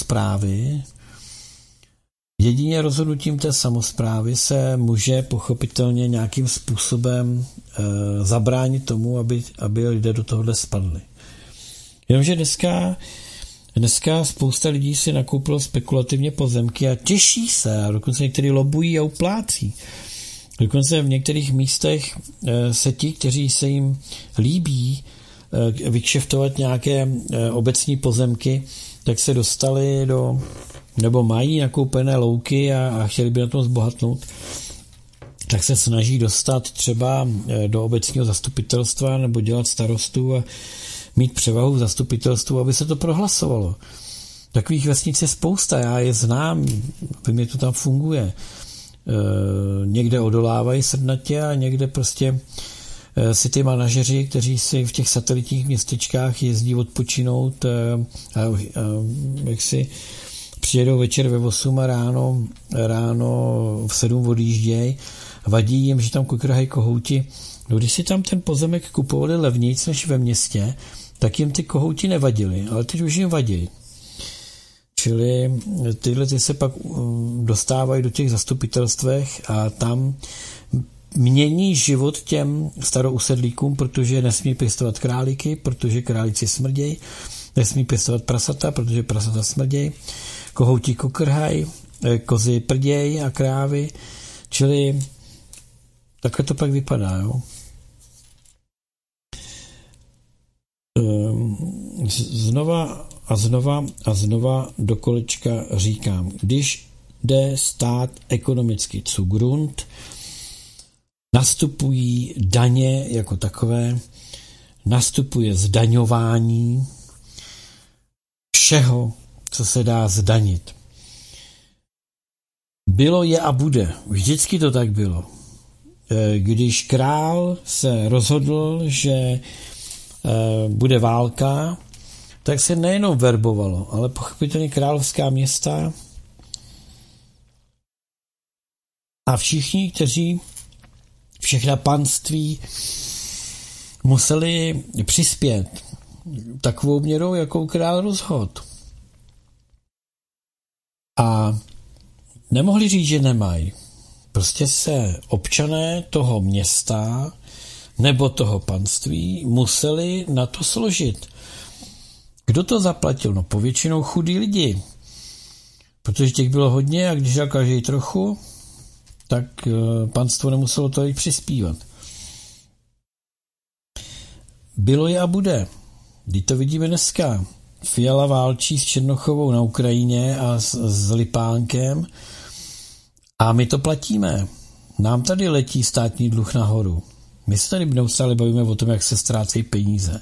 samosprávy se může pochopitelně nějakým způsobem zabránit tomu, aby lidé do tohohle spadli. Jenomže dneska spousta lidí si nakoupilo spekulativně pozemky a těší se a dokonce někteří lobují a uplácí. Dokonce v některých místech se ti, kteří se jim líbí vykšeftovat nějaké obecní pozemky, tak se dostali nebo mají nakoupené louky a chtěli by na tom zbohatnout. tak se snaží dostat třeba do obecního zastupitelstva nebo dělat starostu a mít převahu v zastupitelstvu, aby se to prohlasovalo. Takových vesnic je spousta, já je znám, vím, jak to tam funguje. Někde odolávají srdnatě a někde prostě si ty manažeři, kteří si v těch satelitních městečkách jezdí odpočinout a jak si přijedou večer ve 8 a ráno v 7 odjíždějí, vadí jim, že tam kukrahají kohouti. No, když si tam ten pozemek kupovali levnějc než ve městě, tak jim ty kohouti nevadily, ale teď už jim vadí. Čili tyhle ty se pak dostávají do těch zastupitelstvech a tam mění život těm starousedlíkům, protože nesmí pěstovat králíky, protože králíci smrdějí, nesmí pěstovat prasata, protože prasata smrdějí, kohouti kukrhají, kozy prdějí a krávy, čili takhle to pak vypadá, jo. Znova do kolečka říkám, když jde stát ekonomicky zu Grund, nastupují daně jako takové, nastupuje zdaňování všeho, co se dá zdanit. Bylo, je a bude. Vždycky to tak bylo. Když král se rozhodl, že bude válka, tak se nejenom verbovalo, ale pochopitelně královská města a všichni, kteří všechna panství museli přispět takovou měrou, jakou král rozhodl. A nemohli říct, že nemají. Prostě se občané toho města nebo toho panství museli na to složit. Kdo to zaplatil? No povětšinou chudí lidi. Protože těch bylo hodně a když dal každý trochu, tak panstvo nemuselo tolik přispívat. Bylo je a bude. Když to vidíme dneska. Fiala válčí s Černochovou na Ukrajině a s Lipánkem a my to platíme. Nám tady letí státní dluh nahoru. My se tady neustále bavíme o tom, jak se ztrácejí peníze.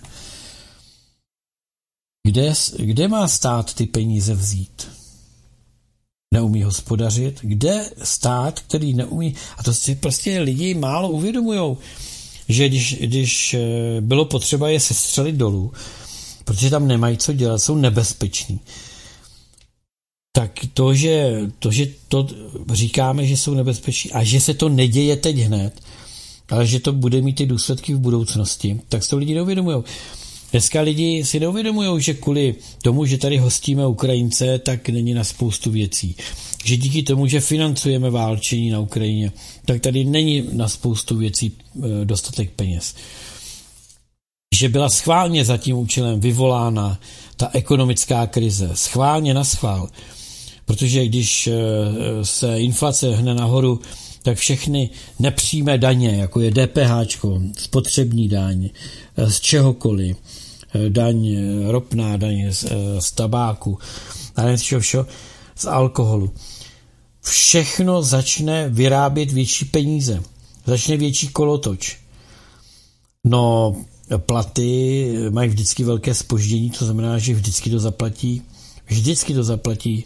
Kde má stát ty peníze vzít? Neumí hospodařit? Kde stát, který neumí... A to si prostě lidi málo uvědomujou, že když bylo potřeba je sestřelit dolů, protože tam nemají co dělat, jsou nebezpeční. Tak to, že to říkáme, že jsou nebezpeční a že se to neděje teď hned, ale že to bude mít ty důsledky v budoucnosti, tak to lidi neuvědomujou. Dneska lidi si neuvědomují, že kvůli tomu, že tady hostíme Ukrajince, tak není na spoustu věcí. Že díky tomu, že financujeme válčení na Ukrajině, tak tady není na spoustu věcí dostatek peněz. Že byla schválně za tím účelem vyvolána ta ekonomická krize. Schválně na schvál. Protože když se inflace hne nahoru, tak všechny nepřímé daně, jako je DPHčko, spotřební daň, z čehokoliv, daň ropná, daň z tabáku, a všeho, z alkoholu. Všechno začne vyrábět větší peníze. Začne větší kolotoč. No, platy mají vždycky velké zpoždění, to znamená, že vždycky to zaplatí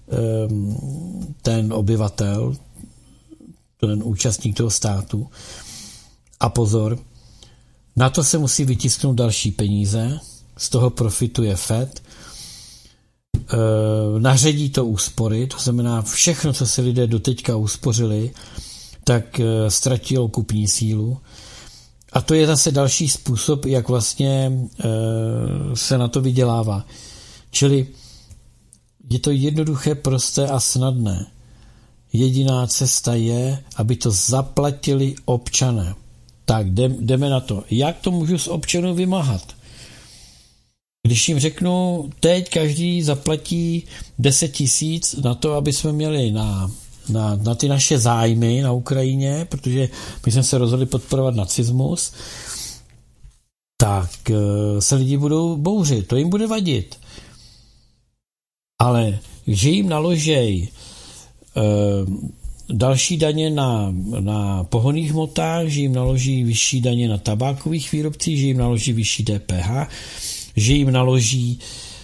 ten obyvatel, ten účastník toho státu. A pozor, na to se musí vytisknout další peníze, z toho profituje FED, naředí to úspory, to znamená všechno, co si lidé doteďka uspořili, tak ztratilo kupní sílu. A to je zase další způsob, jak vlastně se na to vydělává. Čili je to jednoduché, prosté a snadné. Jediná cesta je, aby to zaplatili občané. Tak jdeme na to. Jak to můžu z občanů vymáhat? Když jim řeknu, teď každý zaplatí 10 000 na to, aby jsme měli na ty naše zájmy na Ukrajině, protože my jsme se rozhodli podporovat nacismus, tak se lidi budou bouřit, to jim bude vadit. Ale že jim naložej další daně na pohonných hmotách, že jim naloží vyšší daně na tabákových výrobcích, že jim naloží vyšší DPH, že jim naloží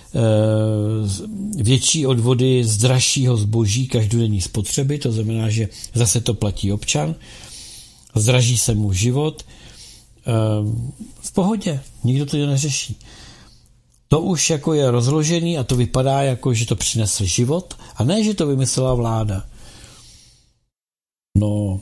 větší odvody z dražšího zboží každodenní spotřeby, to znamená, že zase to platí občan, zdraží se mu život, v pohodě, nikdo to neřeší. To už jako je rozložený a to vypadá jako, že to přinese život a ne, že to vymyslela vláda. No,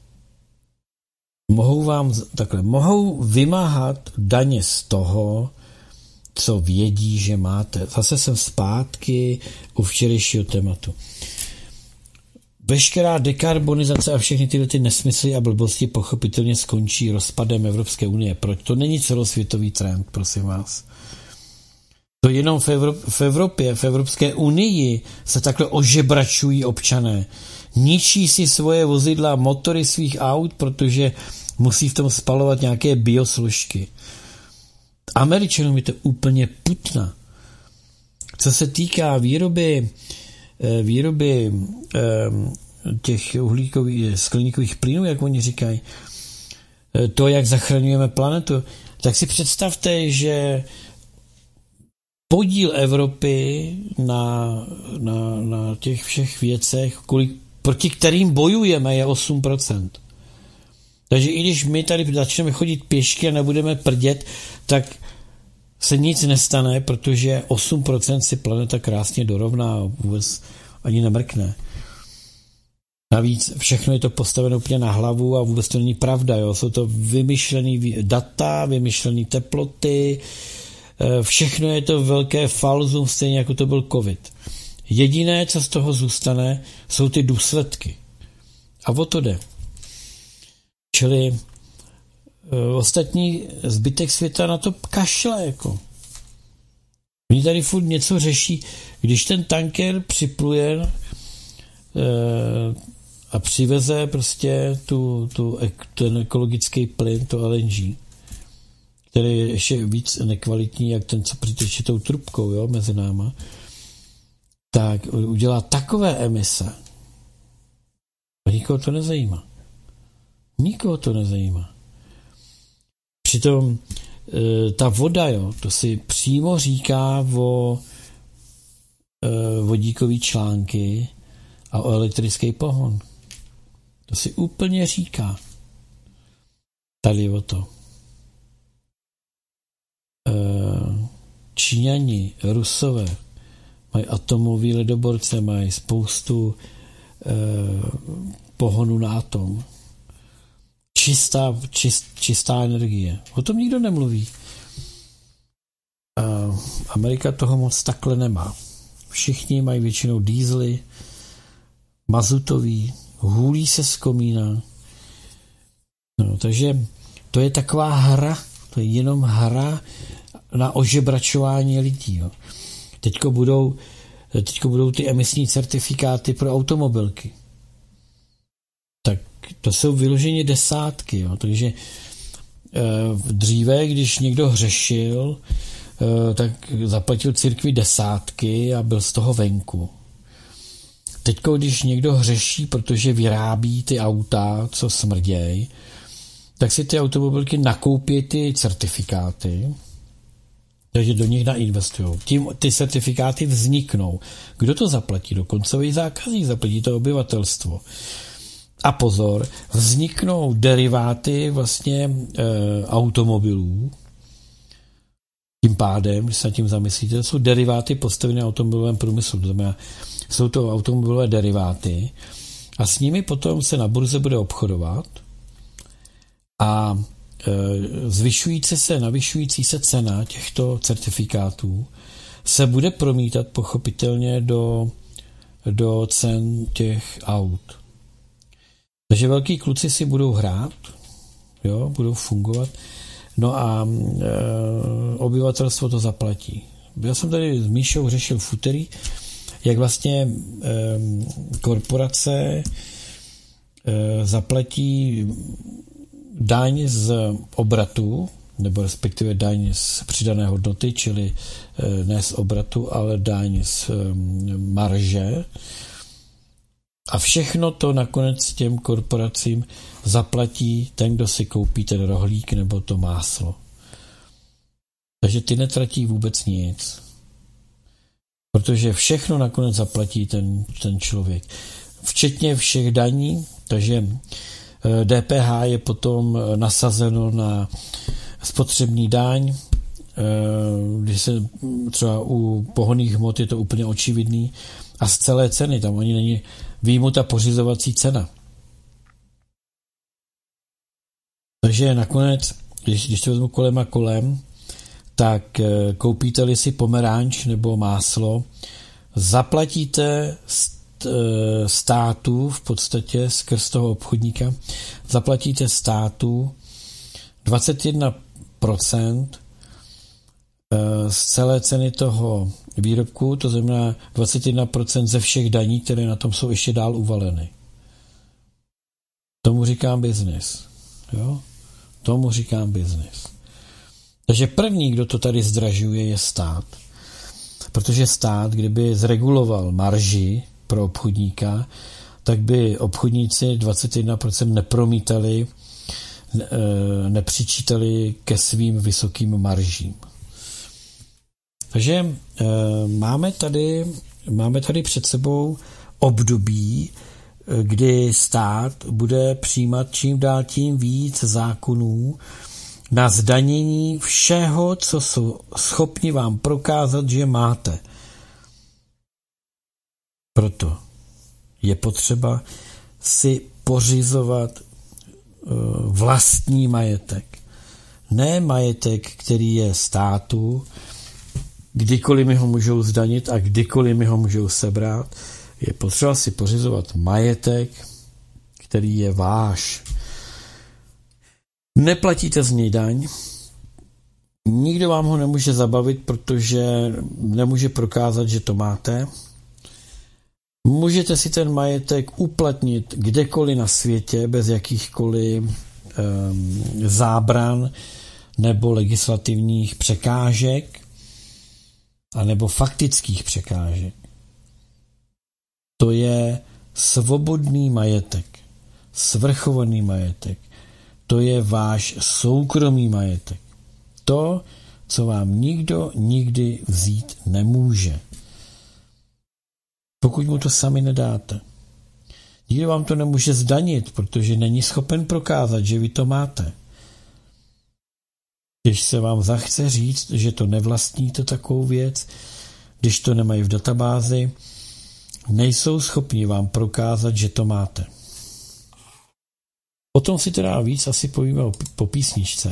mohou vymáhat daně z toho, co vědí, že máte. Zase jsem zpátky u včerejšího tématu. Veškerá dekarbonizace a všechny tyhle ty nesmysly a blbosti pochopitelně skončí rozpadem Evropské unie. Proč? To není celosvětový trend, prosím vás. To jenom v Evropě, v Evropské unii se takhle ožebračují občané. Ničí si svoje vozidla, motory svých aut, protože musí v tom spalovat nějaké biosložky. Američanům je to úplně putna. Co se týká výroby těch skleníkových plynů, jak oni říkají, to, jak zachraňujeme planetu, tak si představte, že podíl Evropy na těch všech věcech, proti kterým bojujeme, je 8%. Takže i když my tady začneme chodit pěšky a nebudeme prdět, tak se nic nestane, protože 8% si planeta krásně dorovná a vůbec ani nemrkne. Navíc všechno je to postaveno úplně na hlavu a vůbec to není pravda. Jo? Jsou to vymyšlené data, vymyšlené teploty, všechno je to velké falzum, stejně jako to byl covid. Jediné, co z toho zůstane, jsou ty důsledky. A o to jde. Čili ostatní zbytek světa na to kašle. Jako. Oni tady furt něco řeší. Když ten tanker připluje a přiveze prostě ten ekologický plyn, to LNG, který je ještě víc nekvalitní, jak ten, co přiteče tou trubkou, jo, mezi náma, tak udělá takové emise. A nikoho to nezajímá. Nikoho to nezajímá. Přitom ta voda, jo, to si přímo říká o vodíkový články a o elektrický pohon. To si úplně říká. Tady o to. Číňani, Rusové mají atomový ledoborce, mají spoustu pohonu na atom. Čistá energie. O tom nikdo nemluví. Amerika toho moc takhle nemá. Všichni mají většinou diesely, mazutový, hůlí se z komína. No, takže to je taková hra, to je jenom hra na ožebračování lidí. Jo. Teďko budou ty emisní certifikáty pro automobilky. Tak to jsou vyloženě desátky. Jo. Takže dříve, když někdo hřešil, tak zaplatil církvi desátky a byl z toho venku. Teďko, když někdo hřeší, protože vyrábí ty auta, co smrděj, tak si ty automobilky nakoupí ty certifikáty, takže do nich nainvestují. Tím ty certifikáty vzniknou. Kdo to zaplatí? Do koncových zákazník zaplatí to obyvatelstvo. A pozor, vzniknou deriváty vlastně automobilů. Tím pádem, když se nad tím zamyslíte, to jsou deriváty postavené na automobilovém průmyslu. To znamená, jsou to automobilové deriváty a s nimi potom se na burze bude obchodovat a navyšující se cena těchto certifikátů se bude promítat pochopitelně do cen těch aut. Takže velký kluci si budou hrát, jo, budou fungovat, no a obyvatelstvo to zaplatí. Já jsem tady s Míšou řešil v úterý, jak vlastně korporace zaplatí daň z obratu, nebo respektive daň z přidané hodnoty, čili ne z obratu, ale daň z marže. A všechno to nakonec těm korporacím zaplatí ten, kdo si koupí ten rohlík nebo to máslo. Takže ty netratí vůbec nic. Protože všechno nakonec zaplatí ten člověk. Včetně všech daní, takže DPH je potom nasazeno na spotřební daň. Když se třeba u pohonných hmot je to úplně očividný. A z celé ceny, tam ani není vyjmuta pořizovací cena. Takže nakonec, když to vezmu kolem a kolem, tak koupíte-li si pomeranč nebo máslo, zaplatíte státu v podstatě skrz toho obchodníka, zaplatíte státu 21% z celé ceny toho výrobku, to znamená 21% ze všech daní, které na tom jsou ještě dál uvaleny. Tomu říkám biznis. Jo? Tomu říkám biznis. Takže první, kdo to tady zdražuje, je stát. Protože stát, kdyby zreguloval marži pro obchodníka, tak by obchodníci 21% nepromítali, nepřičítali ke svým vysokým maržím. Takže máme tady před sebou období, kdy stát bude přijímat čím dál tím víc zákonů na zdanění všeho, co jsou schopni vám prokázat, že máte. Proto je potřeba si pořizovat vlastní majetek. Ne majetek, který je státu, kdykoliv mi ho můžou zdanit a kdykoliv mi ho můžou sebrat. Je potřeba si pořizovat majetek, který je váš. Neplatíte z něj daň, nikdo vám ho nemůže zabavit, protože nemůže prokázat, že to máte. Můžete si ten majetek uplatnit kdekoliv na světě, bez jakýchkoliv zábran nebo legislativních překážek, anebo faktických překážek. To je svobodný majetek, svrchovaný majetek. To je váš soukromý majetek. To, co vám nikdo nikdy vzít nemůže. Pokud mu to sami nedáte. Nikdo vám to nemůže zdanit, protože není schopen prokázat, že vy to máte. Když se vám zachce říct, že to nevlastníte takovou věc, když to nemají v databázi, nejsou schopni vám prokázat, že to máte. O tom si teda víc asi povíme po písničce,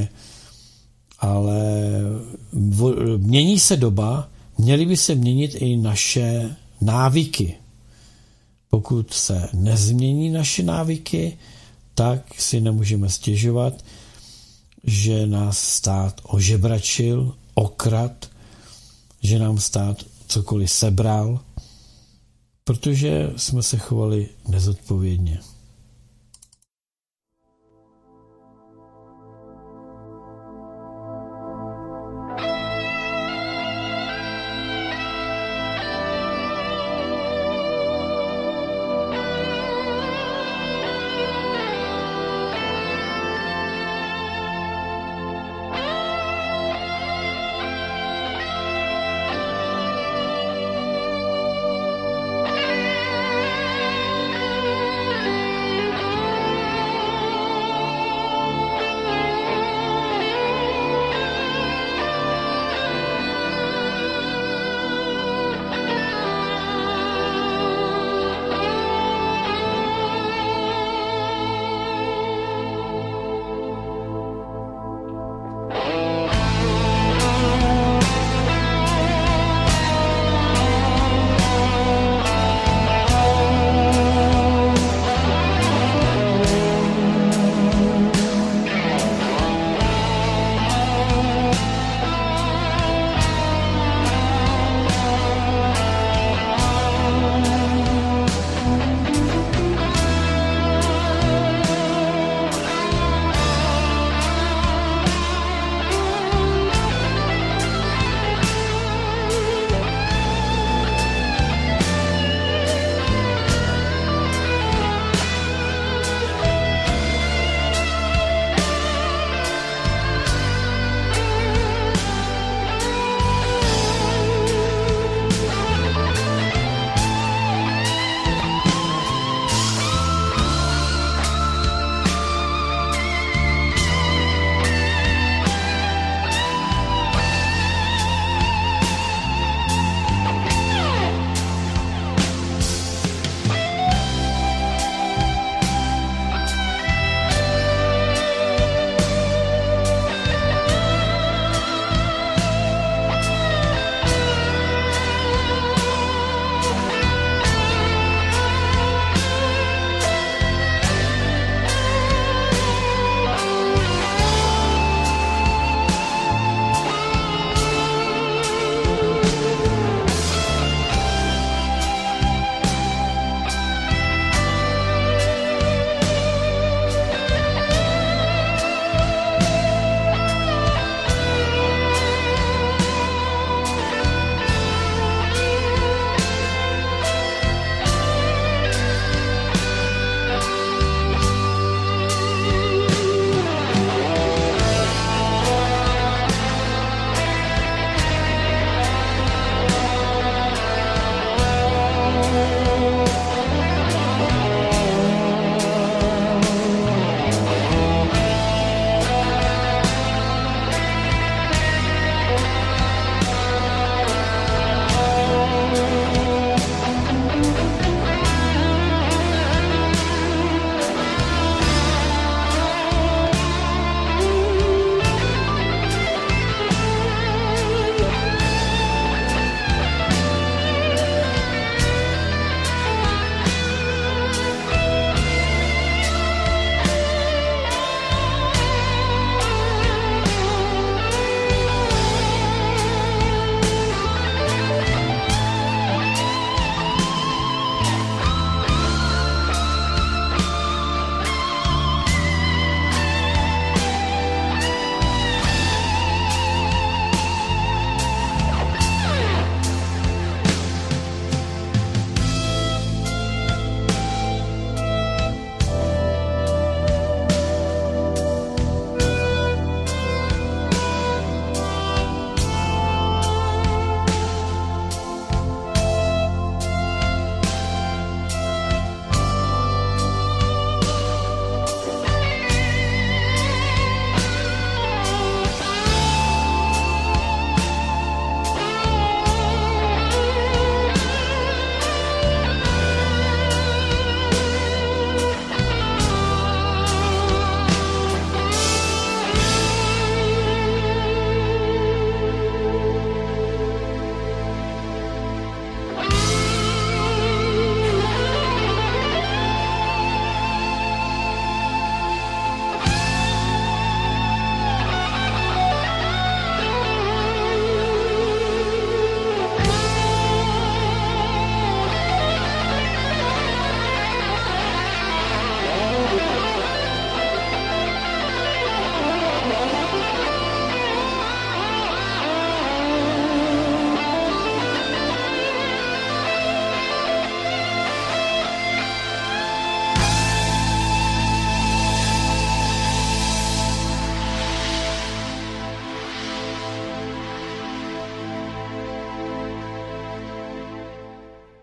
ale mění se doba, měly by se měnit i naše návyky. Pokud se nezmění naše návyky, tak si nemůžeme stěžovat, že nás stát ožebračil, okrad, že nám stát cokoliv sebral, protože jsme se chovali nezodpovědně.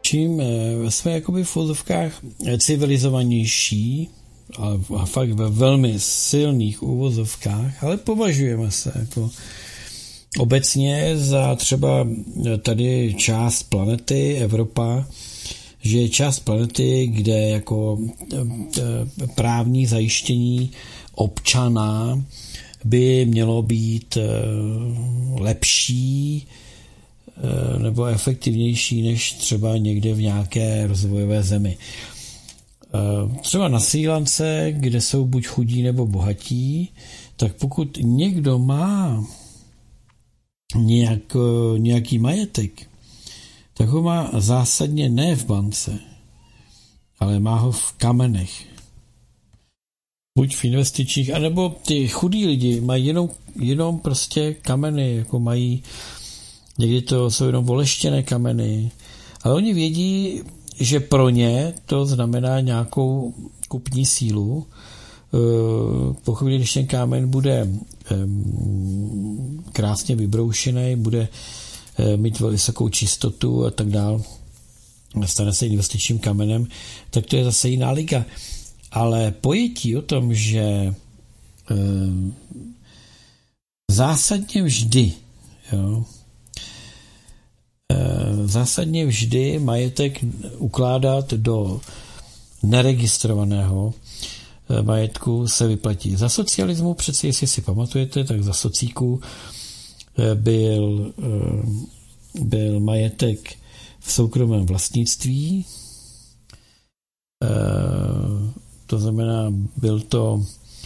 čím jsme jakoby v uvozovkách civilizovanější, a fakt ve velmi silných uvozovkách, ale považujeme se jako obecně za třeba tady část planety Evropa, že je část planety, kde jako právní zajištění občana by mělo být lepší nebo efektivnější než třeba někde v nějaké rozvojové zemi. Třeba na Srí Lance, kde jsou buď chudí nebo bohatí, tak pokud někdo má nějaký majetek, tak ho má zásadně ne v bance, ale má ho v kamenech. Buď v investičních, anebo ty chudí lidi mají jenom prostě kameny, jako mají, někdy to jsou jenom voleštěné kameny, ale oni vědí, že pro ně to znamená nějakou kupní sílu. Pochopitelně, když ten kámen bude krásně vybroušený, bude mít vysokou čistotu a tak dál, stane se investičním kamenem, tak to je zase jiná liga. Ale pojetí o tom, že zásadně vždy majetek ukládat do neregistrovaného majetku se vyplatí. Za socialismu, přeci jestli si pamatujete, tak za socíků byl majetek v soukromém vlastnictví. To znamená, byl to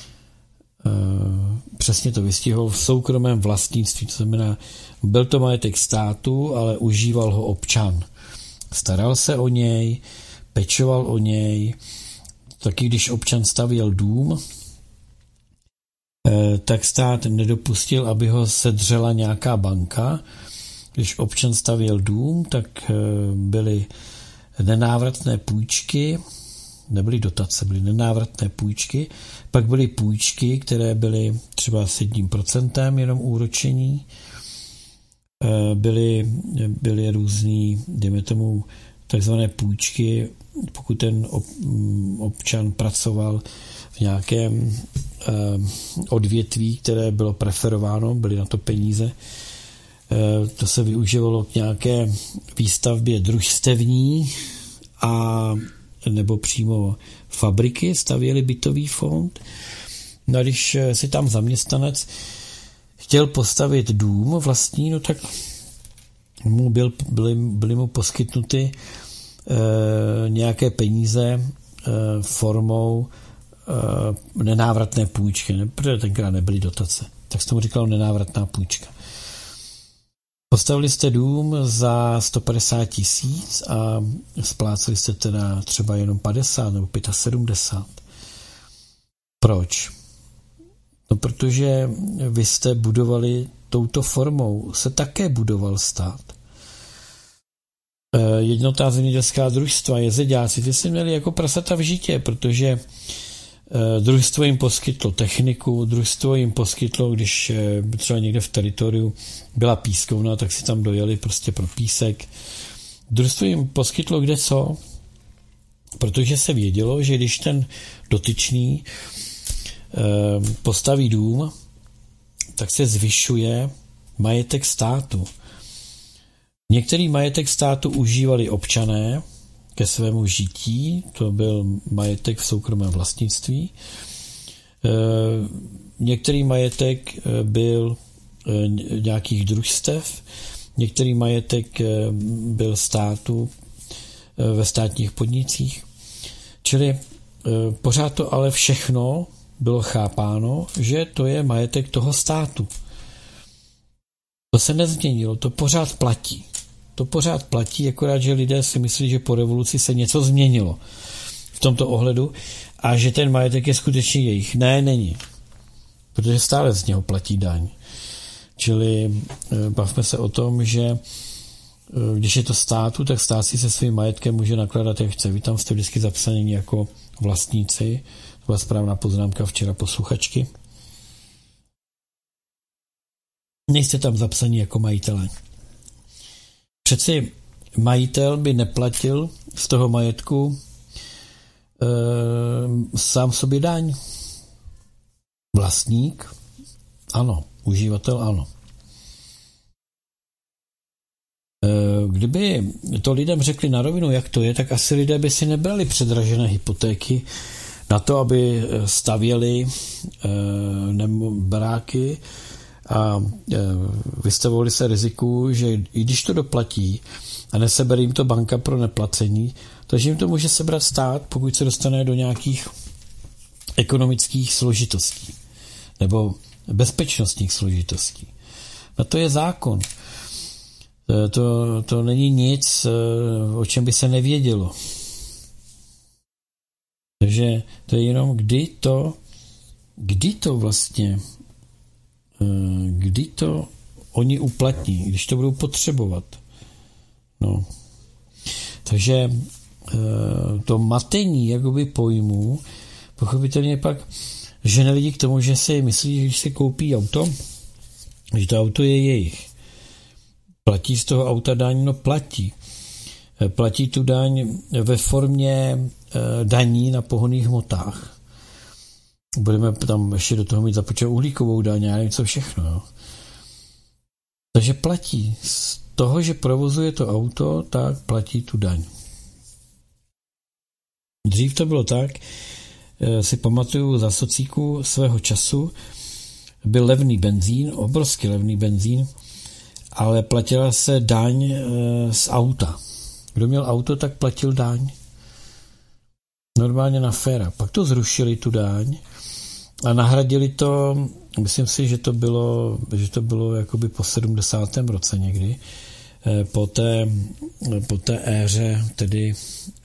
přesně to vystihl v soukromém vlastnictví. To znamená, byl to majetek státu, ale užíval ho občan. Staral se o něj, pečoval o něj. Taky když občan stavěl dům, tak stát nedopustil, aby ho sedřela nějaká banka. Když občan stavěl dům, tak byly nenávratné půjčky, nebyly dotace, byly nenávratné půjčky, pak byly půjčky, které byly třeba s 1% jenom úročení, byly různý, dejme tomu, takzvané půjčky, pokud ten občan pracoval v nějakém odvětví, které bylo preferováno, byly na to peníze. To se využívalo k nějaké výstavbě družstevní a nebo přímo fabriky stavěly bytový fond. No a když si tam zaměstnanec chtěl postavit dům vlastní, no tak byly mu poskytnuty nějaké peníze formou nenávratné půjčky, protože tenkrát nebyly dotace. Tak se tomu říkalo nenávratná půjčka. Postavili jste dům za 150 000 a spláceli jste teda třeba jenom 50 nebo 75. Proč? No, protože vy jste budovali touto formou, se také budoval stát. Jednotná zemědělská družstva, jezeďáci, ty se měli jako prasata v žitě, protože družstvo jim poskytlo techniku, družstvo jim poskytlo, když třeba někde v teritoriu byla pískovna, tak si tam dojeli prostě pro písek. Družstvo jim poskytlo kde co, protože se vědělo, že když ten dotyčný postaví dům, tak se zvyšuje majetek státu. Některý majetek státu užívali občané ke svému žití, to byl majetek v soukromém vlastnictví. Některý majetek byl nějakých družstev, některý majetek byl státu ve státních podnicích. Čili pořád to ale všechno bylo chápáno, že to je majetek toho státu. To se nezměnilo, to pořád platí. To pořád platí, akorát, že lidé si myslí, že po revoluci se něco změnilo v tomto ohledu a že ten majetek je skutečně jejich. Ne, není. Protože stále z něho platí daň. Čili bavme se o tom, že když je to státu, tak stát si se svým majetkem může nakládat, jak chce. Vy tam jste vždycky zapsaní jako vlastníci. To byla správná poznámka včera posluchačky. Nejste tam zapsaní jako majitelé. Přeci majitel by neplatil z toho majetku sám sobě daň. Vlastník? Ano. Uživatel? Ano. Kdyby to lidem řekli na rovinu, jak to je, tak asi lidé by si nebrali předražené hypotéky na to, aby stavěli baráky a vystavovali se riziku, že i když to doplatí a nesebere jim to banka pro neplacení, takže jim to může sebrat stát, pokud se dostane do nějakých ekonomických složitostí nebo bezpečnostních složitostí. Na to je zákon. To není nic, o čem by se nevědělo. Takže to je jenom kdy to oni uplatní, když to budou potřebovat. No. Takže to matení jakoby pojmů pochopitelně pak žene lidi k tomu, že si myslí, že když si koupí auto, že to auto je jejich. Platí z toho auta daň? No platí. Platí tu daň ve formě daní na pohonných hmotách. Budeme tam ještě do toho mít započít uhlíkovou daň, já nevím co všechno. Jo. Takže platí. Z toho, že provozuje to auto, tak platí tu daň. Dřív to bylo tak, si pamatuju za socíku svého času, byl levný benzín, obrovský levný benzín, ale platila se daň z auta. Kdo měl auto, tak platil daň. Normálně na féra. Pak to zrušili, tu daň, a nahradili to, myslím si, že to bylo jakoby po 70. roce někdy, po té éře, tedy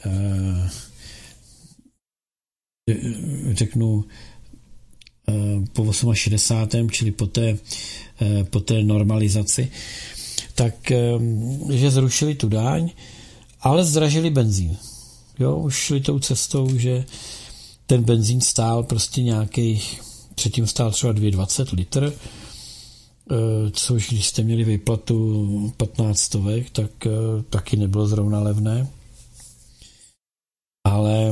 řeknu po 68. čili po té normalizaci, tak že zrušili tu daň, ale zdražili benzín. Jo, už šli tou cestou, že ten benzín stál prostě nějakých, předtím stál třeba 2,20 litr, což když jste měli výplatu 15 stovek, tak taky nebylo zrovna levné. Ale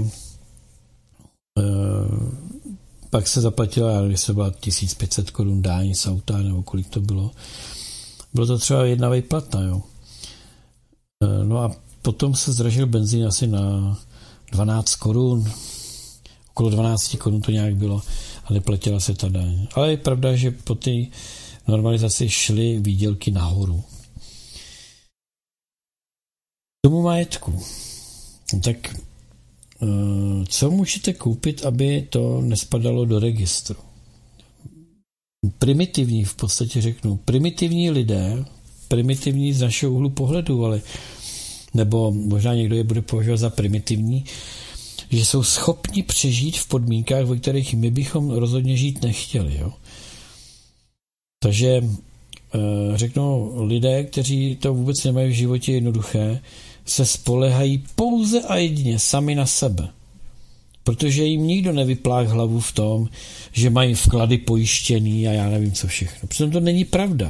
pak se zaplatila, když se byla 1500 korun daň z auta, nebo kolik to bylo. Bylo to třeba jedna výplata, jo. No a potom se zdražil benzín asi na 12 korun, okolo 12 korun to nějak bylo a neplatila se ta daň. Ale je pravda, že po té normalizaci šly výdělky nahoru. Tomu majetku. Tak co můžete koupit, aby to nespadalo do registru? Primitivní, v podstatě řeknu, primitivní lidé, primitivní z našeho úhlu pohledu, ale nebo možná někdo je bude považovat za primitivní, že jsou schopni přežít v podmínkách, ve kterých my bychom rozhodně žít nechtěli. Jo? Takže řeknu, lidé, kteří to vůbec nemají v životě jednoduché, se spolehají pouze a jedině sami na sebe. Protože jim nikdo nevyplák hlavu v tom, že mají vklady pojištěný a já nevím co všechno. Přitom to není pravda.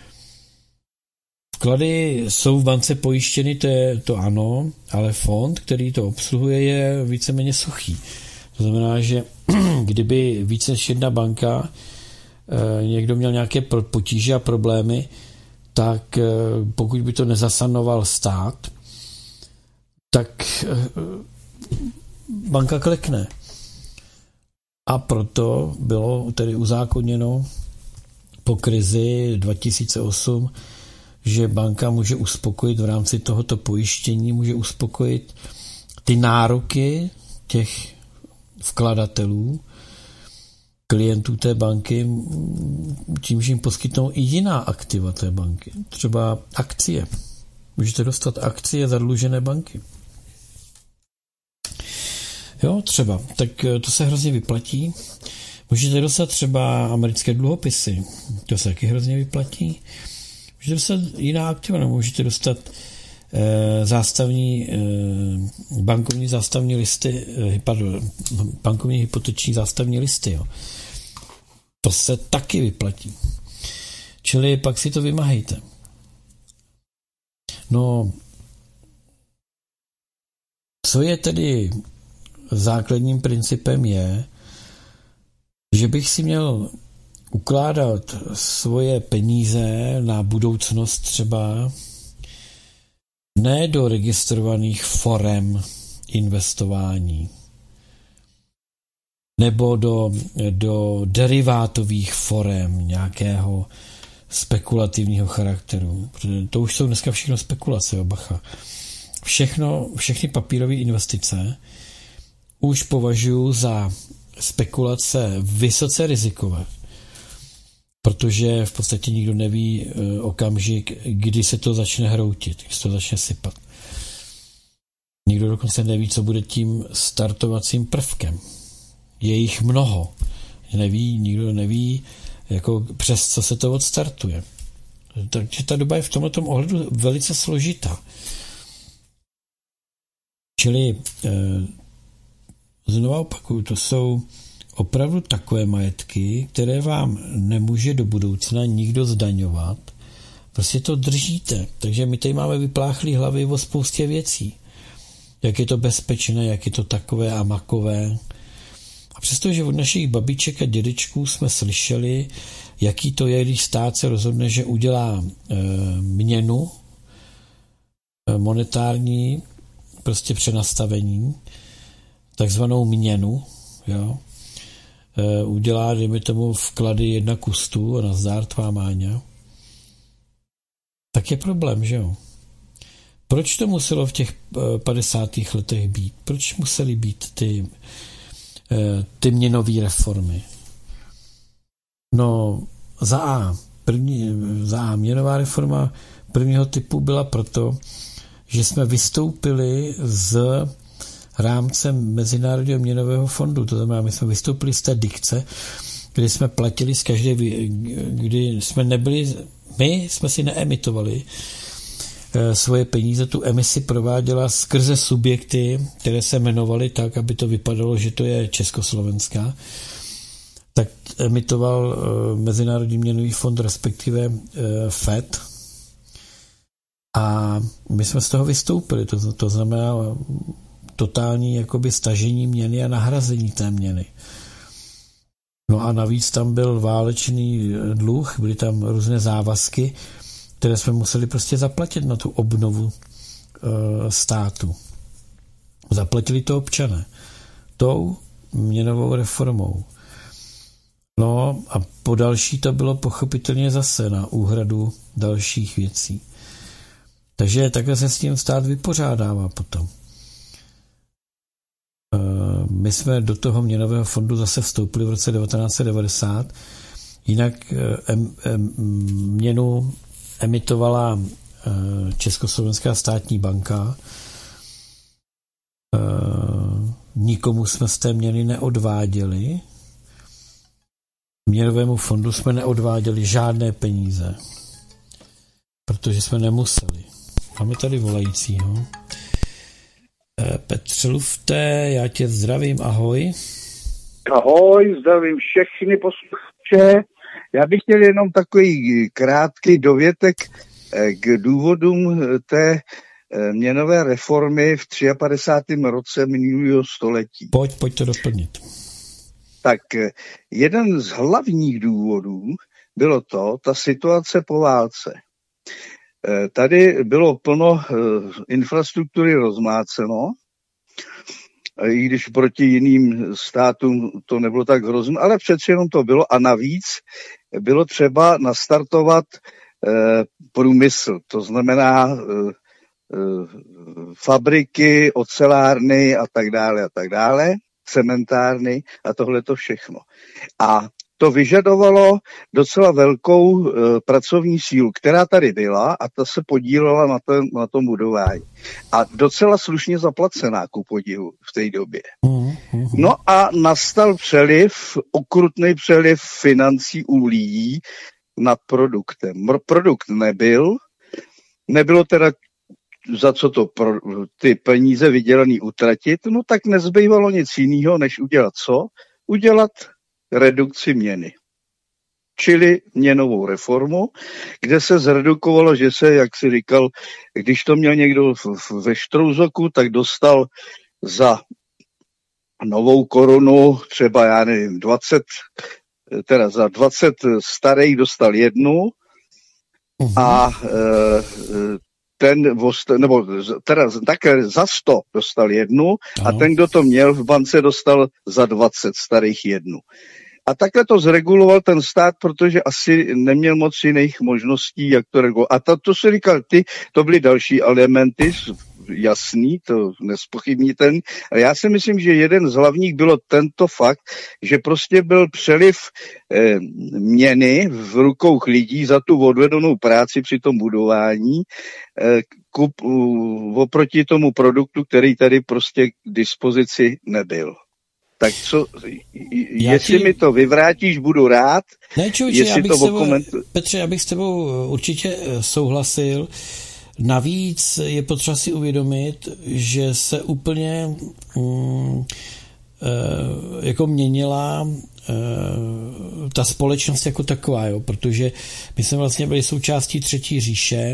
Vklady jsou v bance pojištěny, to ano, ale fond, který to obsluhuje, je víceméně suchý. To znamená, že kdyby více než jedna banka někdo měl nějaké potíže a problémy, tak pokud by to nezasanoval stát, tak banka klekne. A proto bylo tedy uzákoněno po krizi 2008, že banka může uspokojit v rámci tohoto pojištění, může uspokojit ty nároky těch vkladatelů, klientů té banky, tím, že jim poskytnou i jiná aktiva té banky. Třeba akcie. Můžete dostat akcie zadlužené banky. Jo, třeba. Tak to se hrozně vyplatí. Můžete dostat třeba americké dluhopisy. To se taky hrozně vyplatí. Můžete dostat jiná aktiva, nebo můžete dostat bankovní zástavní listy, bankovní hypoteční zástavní listy. Jo. To se taky vyplatí. Čili pak si to vymahejte. No, Co je tedy základním principem je, že bych si měl ukládat svoje peníze na budoucnost třeba ne do registrovaných forem investování nebo do derivátových forem nějakého spekulativního charakteru. Protože to už jsou dneska všechno spekulace, bacha. Všechny papírové investice už považuji za spekulace vysoce rizikové, protože v podstatě nikdo neví okamžik, kdy se to začne hroutit, kdy se to začne sypat. Nikdo dokonce neví, co bude tím startovacím prvkem. Je jich mnoho. Nikdo neví, jako přes co se to odstartuje. Takže ta doba je v tomto ohledu velice složitá. Čili znovu opakuju, to jsou opravdu takové majetky, které vám nemůže do budoucna nikdo zdaňovat. Prostě to držíte. Takže my tady máme vypláchlý hlavy o spoustě věcí. Jak je to bezpečné, jak je to takové a makové. A přestože od našich babiček a dědečků jsme slyšeli, jaký to je, když stát se rozhodne, že udělá měnu monetární, prostě přenastavení, takzvanou měnu, jo. Udělá, dejme tomu, vklady 1 ku 100 a nazdár tvá Máňa, tak je problém, že jo. Proč to muselo v těch 50. letech být? Proč musely být ty měnové reformy? No, za A měnová reforma prvního typu byla proto, že jsme vystoupili z rámce Mezinárodního měnového fondu. To znamená, my jsme vystoupili z té dikce, kdy jsme platili z každé, kdy jsme nebyli, my jsme si neemitovali svoje peníze, tu emisi prováděla skrze subjekty, které se jmenovaly tak, aby to vypadalo, že to je Československá. Tak emitoval Mezinárodní měnový fond, respektive FED. A my jsme z toho vystoupili. To znamená totální jakoby stažení měny a nahrazení té měny. No a navíc tam byl válečný dluh, byly tam různé závazky, které jsme museli prostě zaplatit na tu obnovu státu. Zaplatili to občané tou měnovou reformou. No a po další to bylo pochopitelně zase na úhradu dalších věcí. Takže takhle se s tím stát vypořádává potom. My jsme do toho měnového fondu zase vstoupili v roce 1990. Jinak měnu emitovala Československá státní banka. Nikomu jsme z té měny neodváděli. Měnovému fondu jsme neodváděli žádné peníze, protože jsme nemuseli. Máme tady volajícího. Petře Lufte, já tě zdravím, ahoj. Ahoj, zdravím všechny posluchače. Já bych chtěl jenom takový krátký dovětek k důvodům té měnové reformy v 53. roce minulého století. Pojď to doplnit. Tak jeden z hlavních důvodů bylo ta situace po válce. Tady bylo plno infrastruktury rozmáceno, i když proti jiným státům to nebylo tak hrozné, ale přeci jenom to bylo a navíc bylo třeba nastartovat průmysl, to znamená fabriky, ocelárny a tak dále, cementárny a tohle to všechno. A to vyžadovalo docela velkou pracovní sílu, která tady byla a ta se podílela na tom budování. A docela slušně zaplacená, ku podivu v té době. No a nastal okrutný přeliv financí u lidí nad produktem. Produkt nebylo teda za co ty peníze vydělané utratit, no tak nezbývalo nic jiného, než udělat co? Udělat redukci měny. určili měnovou reformu, kde se zredukovalo, že se, jak si říkal, když to měl někdo ve Štrouzoku, tak dostal za novou korunu, třeba já nevím, za 20 starých dostal jednu a také za 100 dostal jednu a ten, kdo to měl v bance, dostal za 20 starých jednu. A takhle to zreguloval ten stát, protože asi neměl moc jiných možností, jak to regulovat. A to si říkal ty, to byly další elementy, jasný, to nespochybnitelný. A já si myslím, že jeden z hlavních bylo tento fakt, že prostě byl přeliv měny v rukou lidí za tu odvedenou práci při tom budování oproti tomu produktu, který tady prostě k dispozici nebyl. Tak co, jestli mi to vyvrátíš, budu rád. Ne, člověče, Petře, já bych s tebou určitě souhlasil. Navíc je potřeba si uvědomit, že se úplně jako měnila ta společnost jako taková, jo? Protože my jsme vlastně byli součástí Třetí říše.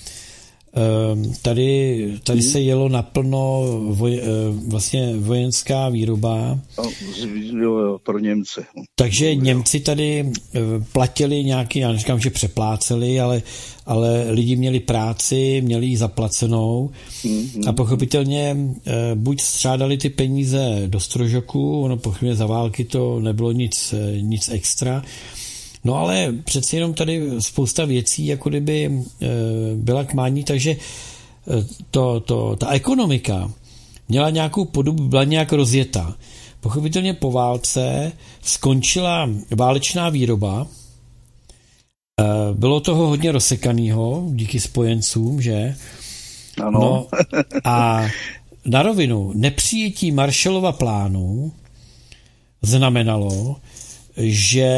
Tady se jelo naplno vlastně vojenská výroba. Pro Němce. Takže Němci tady platili nějaký, já neříkám, že přepláceli, ale lidi měli práci, měli ji zaplacenou a pochopitelně buď střádali ty peníze do strožoku, ono pochopitelně za války to nebylo nic extra. No ale přeci jenom tady spousta věcí jako kdyby byla k mání, takže ta ekonomika měla nějakou podobu, byla nějak rozjetá. Pochopitelně po válce skončila válečná výroba, bylo toho hodně rozsekaného díky spojencům, že? Ano. No, a na rovinu nepřijetí Marshallova plánu znamenalo, že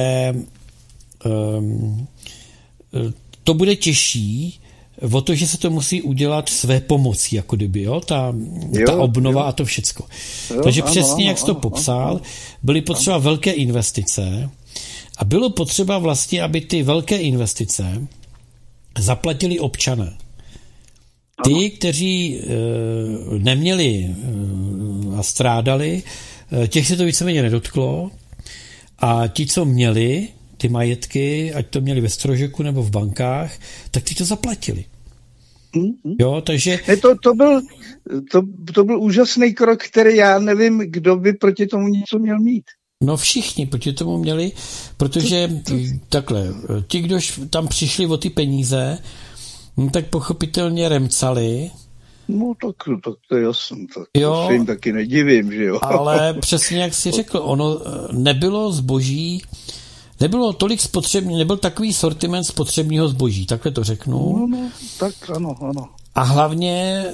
to bude těžší o to, že se to musí udělat své pomocí, jako kdyby, jo? Ta obnova a to všecko. Takže přesně, jak jsi to popsal, byly potřeba velké investice a bylo potřeba vlastně, aby ty velké investice zaplatili občané. Ty, kteří neměli a strádali, těch se to víceméně nedotklo a ti, co měli ty majetky, ať to měli ve strožeku nebo v bankách, tak ty to zaplatili. Jo, takže... To byl úžasný krok, který já nevím, kdo by proti tomu něco měl mít. No všichni proti tomu měli, protože takhle, ti, kdo tam přišli o ty peníze, tak pochopitelně remcali. No tak to je jasný, tak to se jim taky nedivím, že jo. Ale přesně jak jsi řekl, ono nebylo zboží, nebylo tolik spotřební, nebyl takový sortiment spotřebního zboží, takhle to řeknu. No, tak ano. A hlavně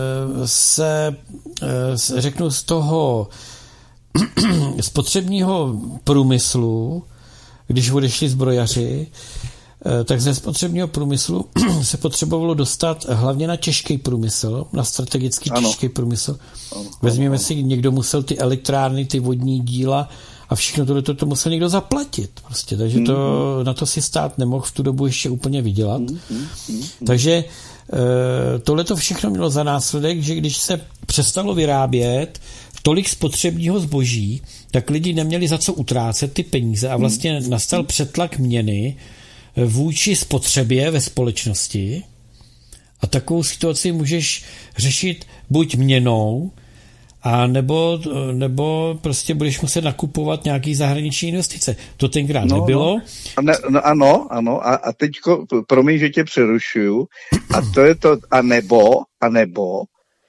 řeknu z toho spotřebního průmyslu, když odešli zbrojaři, tak ze spotřebního průmyslu se potřebovalo dostat hlavně na těžký průmysl, na strategicky těžký průmysl. Vezměme si, někdo musel ty elektrárny, ty vodní díla a všechno tohle to musel někdo zaplatit. Prostě, takže na to si stát nemohl v tu dobu ještě úplně vydělat. Takže tohle to všechno mělo za následek, že když se přestalo vyrábět tolik spotřebního zboží, tak lidi neměli za co utrácet ty peníze a vlastně nastal přetlak měny vůči spotřebě ve společnosti a takovou situaci můžeš řešit buď měnou, a nebo prostě budeš muset nakupovat nějaký zahraniční investice. To tenkrát nebylo. Ano. A teďko, promiň, že tě přerušuju, a to je to, a nebo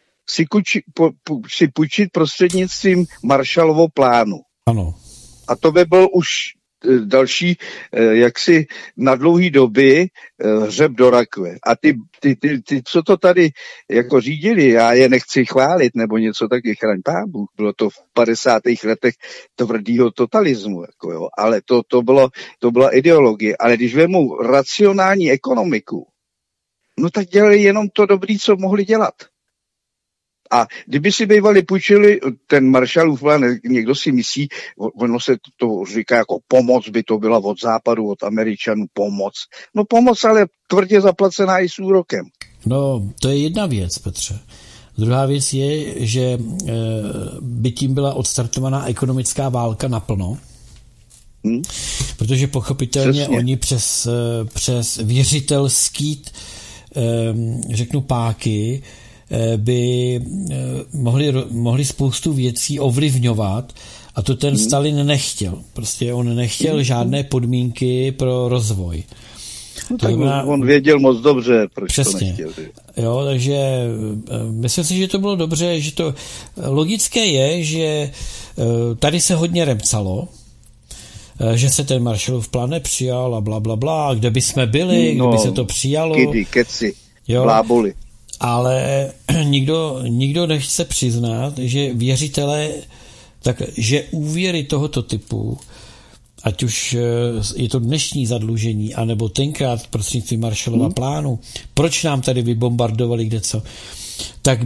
si půjčit prostřednictvím Marshallovo plánu. Ano. A to by byl už další, jaksi na dlouhý doby hřeb do rakve. A ty, co to tady jako řídili, já je nechci chválit, nebo něco taky, chraň pán Bůh, bylo to v 50. letech tvrdýho totalismu, jako jo, ale to byla ideologie. Ale když vemu racionální ekonomiku, no tak dělali jenom to dobrý, co mohli dělat. A kdyby si bývali půjčili ten Marshallův plán, někdo si myslí, ono se to říká jako pomoc, by to byla od západu, od Američanů pomoc. No pomoc, ale tvrdě zaplacená i s úrokem. No, to je jedna věc, Petře. Druhá věc je, že by tím byla odstartovaná ekonomická válka naplno, protože pochopitelně Přesně. oni přes věřitelský, řeknu páky, by mohli spoustu věcí ovlivňovat a to ten Stalin nechtěl. Prostě on nechtěl žádné podmínky pro rozvoj. No, tak on věděl moc dobře, proč přesně. To nechtěl. Jo, takže myslím si, že to bylo dobře, že to logické je, že tady se hodně remcalo, že se ten Marshallův plán nepřijal a blablabla, kde by jsme byli, kdyby se to přijalo. Keci, bláboli. Ale nikdo nechce přiznat, že věřitelé, že úvěry tohoto typu, ať už je to dnešní zadlužení, anebo tenkrát prostřednictvím Marshallova plánu, proč nám tady vybombardovali kdeco, tak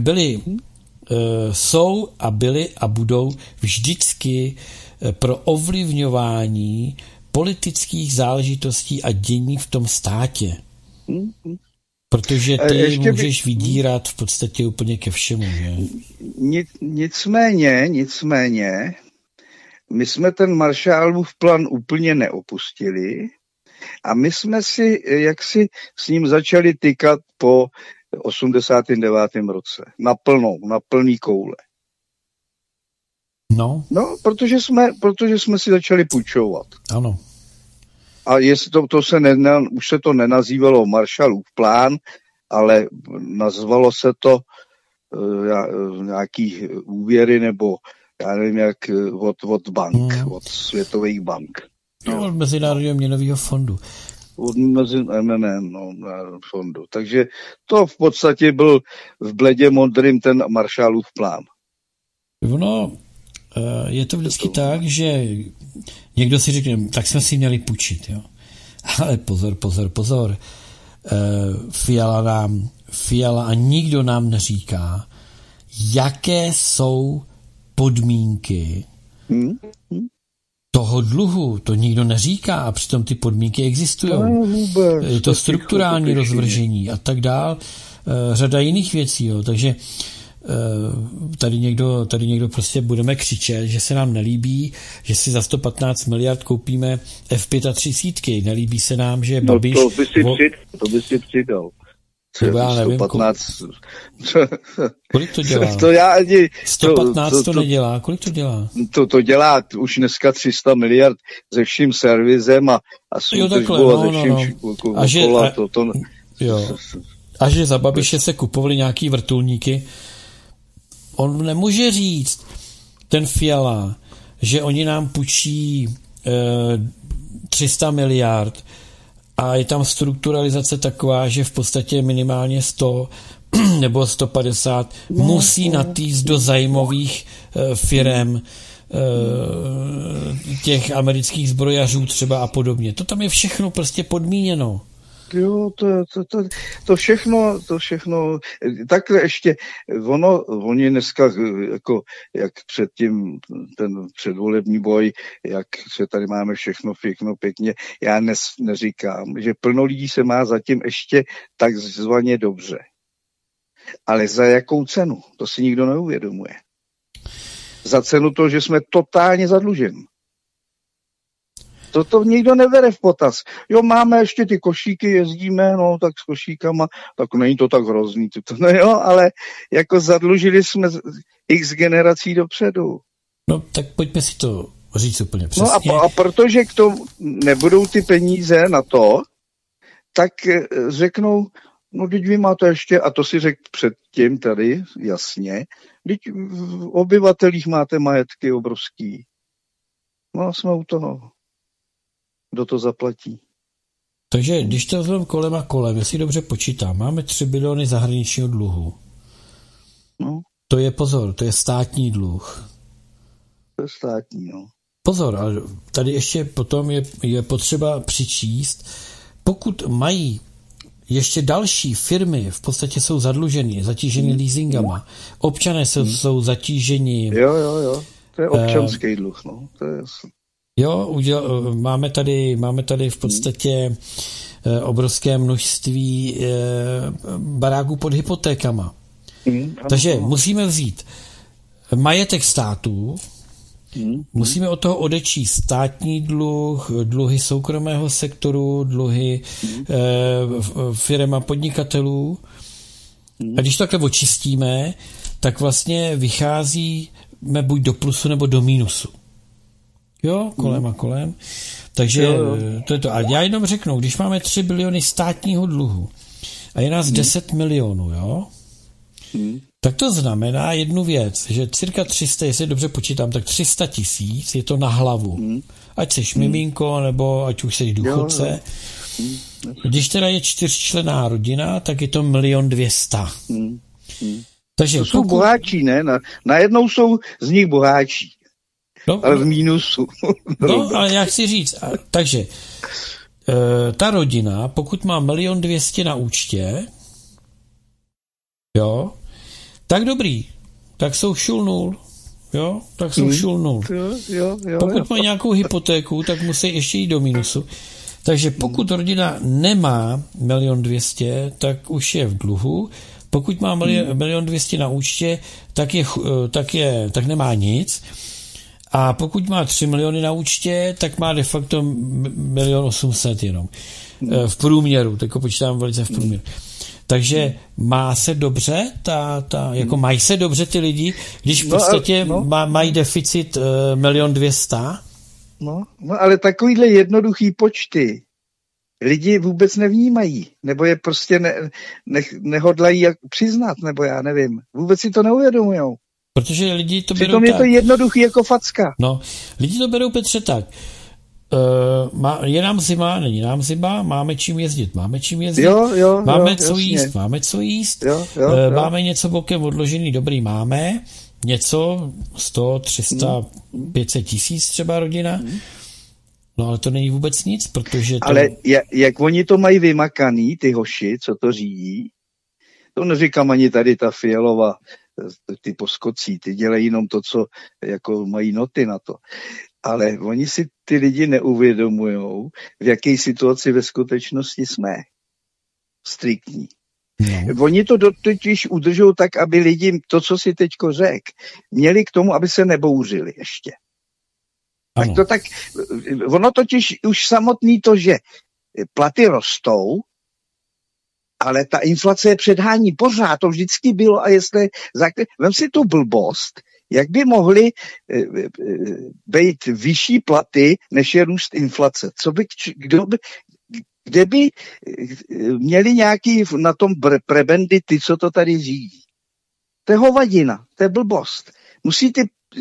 jsou a byly a budou vždycky pro ovlivňování politických záležitostí a dění v tom státě. Protože ty můžeš vydírat v podstatě úplně ke všemu. Že? Nicméně, my jsme ten Marshallův plán úplně neopustili a my jsme si jaksi s ním začali tykat po 89. roce. Na plný koule. No, protože jsme si začali půjčovat. Ano. A jestli už se to nenazývalo Marshallův plán, ale nazvalo se to nějaký úvěry nebo já nevím jak od bank, od světových bank. No, od Mezinárodního měnového fondu. Od fondu. Takže to v podstatě byl v bledě modrým ten Marshallův plán. No, je to vždycky tak, že někdo si řekne, tak jsme si měli půjčit, jo. Ale pozor. Fiala a nikdo nám neříká, jaké jsou podmínky toho dluhu. To nikdo neříká a přitom ty podmínky existují. Je to strukturální rozvržení a tak dál. Řada jiných věcí, jo. Takže tady někdo prostě budeme křičet, že se nám nelíbí, že si za 115 miliard koupíme F-35. Nelíbí se nám, že Babiš... No to by si přidal. Já nevím, 115... Kolik to dělá? 115 to nedělá. Kolik to dělá? To dělá už dneska 300 miliard se vším servisem a súdržbou a se vším okolo. A že za Babiše se kupovali nějaký vrtulníky. On nemůže říct, ten Fiala, že oni nám půjčí 300 miliard a je tam strukturalizace taková, že v podstatě minimálně 100 nebo 150 musí natýct do zájmových firem těch amerických zbrojařů třeba a podobně. To tam je všechno prostě podmíněno. Jo, to všechno, takhle ještě, oni dneska, jako, jak předtím, ten předvolební boj, jak se tady máme všechno pěkně, já neříkám, že plno lidí se má zatím ještě takzvaně dobře. Ale za jakou cenu? To si nikdo neuvědomuje. Za cenu toho, že jsme totálně zadluženi. To nikdo nebere v potaz. Jo, máme ještě ty košíky, jezdíme, no tak s košíkama, tak není to tak hrozný. No jo, ale jako zadlužili jsme x generací dopředu. No, tak pojďme si to říct úplně přesně. No a protože k tomu nebudou ty peníze na to, tak řeknou, no teď vy máte ještě, a to si řekl předtím tady, jasně, teď v obyvatelích máte majetky obrovský. No jsme u toho. Kdo to zaplatí? Takže když to vezmeme kolem a kolem, jestli dobře počítám, máme 3 biliony zahraničního dluhu. No. To je pozor, to je státní dluh. To je státní, no. Pozor, ale tady ještě potom je potřeba přičíst, pokud mají ještě další firmy v podstatě jsou zadluženy, zatíženy leasingama. Občané jsou zatíženi. Jo. To je občanský dluh, no. To je jasný. Jo, máme tady v podstatě obrovské množství baráků pod hypotékama. Takže musíme vzít majetek států, musíme od toho odečíst státní dluh, dluhy soukromého sektoru, dluhy firem a podnikatelů. A když to takhle očistíme, tak vlastně vycházíme buď do plusu nebo do mínusu. Jo, kolem a kolem. Takže to je to. A já jenom řeknu, když máme 3 biliony státního dluhu a je nás 10 milionů, jo, tak to znamená jednu věc, že cirka 300, jestli dobře počítám, tak 300 000 je to na hlavu. Ať seš miminko, nebo ať už seš důchodce. Když teda je 4členná rodina, tak je to 1 200 000. Takže to jsou boháčí, ne? Najednou jsou z nich boháčí. No, ale v mínusu. No, ale já chci říct, takže ta rodina, pokud má 1 200 000 na účtě, jo, tak dobrý, tak jsou šul nul, jo, tak jsou šul nul. Pokud má nějakou hypotéku, tak musí ještě jít do mínusu. Takže pokud rodina nemá 1 200 000, tak už je v dluhu. Pokud má 1 200 000 na účtě, tak nemá nic. A pokud má 3 miliony na účtě, tak má de facto 1 800 000 jenom. V průměru, tak počítám velice v průměru. Takže má se dobře, jako mají se dobře ty lidi, když v podstatě mají deficit 1 200 000? No, ale takovýhle jednoduchý počty lidi vůbec nevnímají, nebo je prostě nehodlají přiznat, nebo já nevím. Vůbec si to neuvědomujou. Protože lidi to berou přitom je to jednoduchý jako facka. No, lidi to berou, Petře, tak. Je nám zima, není nám zima, máme čím jezdit, máme co jíst, máme něco bokem odložený, dobrý, máme něco, 100, 300, 500 tisíc třeba rodina, no ale to není vůbec nic, protože to... Ale jak oni to mají vymakaný, ty hoši, co to řídí, to neříkám ani tady ta Fialová, ty poskocí, ty dělají jenom to, co jako mají noty na to. Ale oni si ty lidi neuvědomujou, v jaké situaci ve skutečnosti jsme. Striktní. No. Oni to totiž udržou tak, aby lidi to, co si teďko řekl, měli k tomu, aby se nebouřili ještě. Tak ono totiž už samotný to, že platy rostou, ale ta inflace je předhání pořád, to vždycky bylo a jestli... Vem si tu blbost, jak by mohly být vyšší platy, než je růst inflace? Kde by měli nějaký na tom prebendy ty, co to tady řídí? To je hovadina, to je blbost. Musí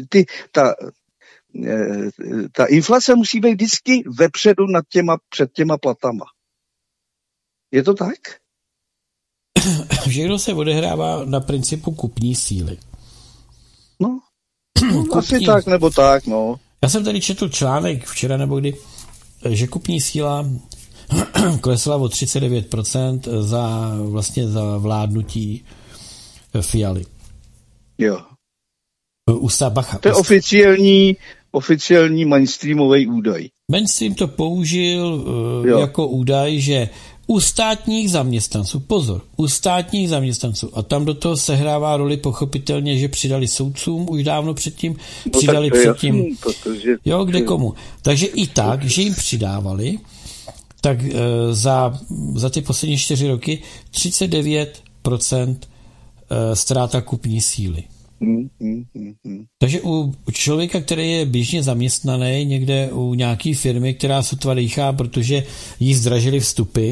ta inflace musí být vždycky vepředu před těma platama. Je to tak? Všechno se odehrává na principu kupní síly. No, asi tak nebo tak, no. Já jsem tady četl článek včera nebo kdy, že kupní síla klesla o 39% za vládnutí Fialy. Jo. Bacha. To je oficiální mainstreamový údaj. Mainstream to použil jako údaj, že u státních zaměstnanců, u státních zaměstnanců, a tam do toho sehrává roli pochopitelně, že přidali soudcům už dávno předtím, přidali předtím, kde komu. Takže i tak, že jim přidávali, tak za ty poslední 4 roky 39% ztráta kupní síly. Takže u člověka, který je běžně zaměstnaný někde u nějaký firmy, která sotva dýchá, protože jí zdražily vstupy,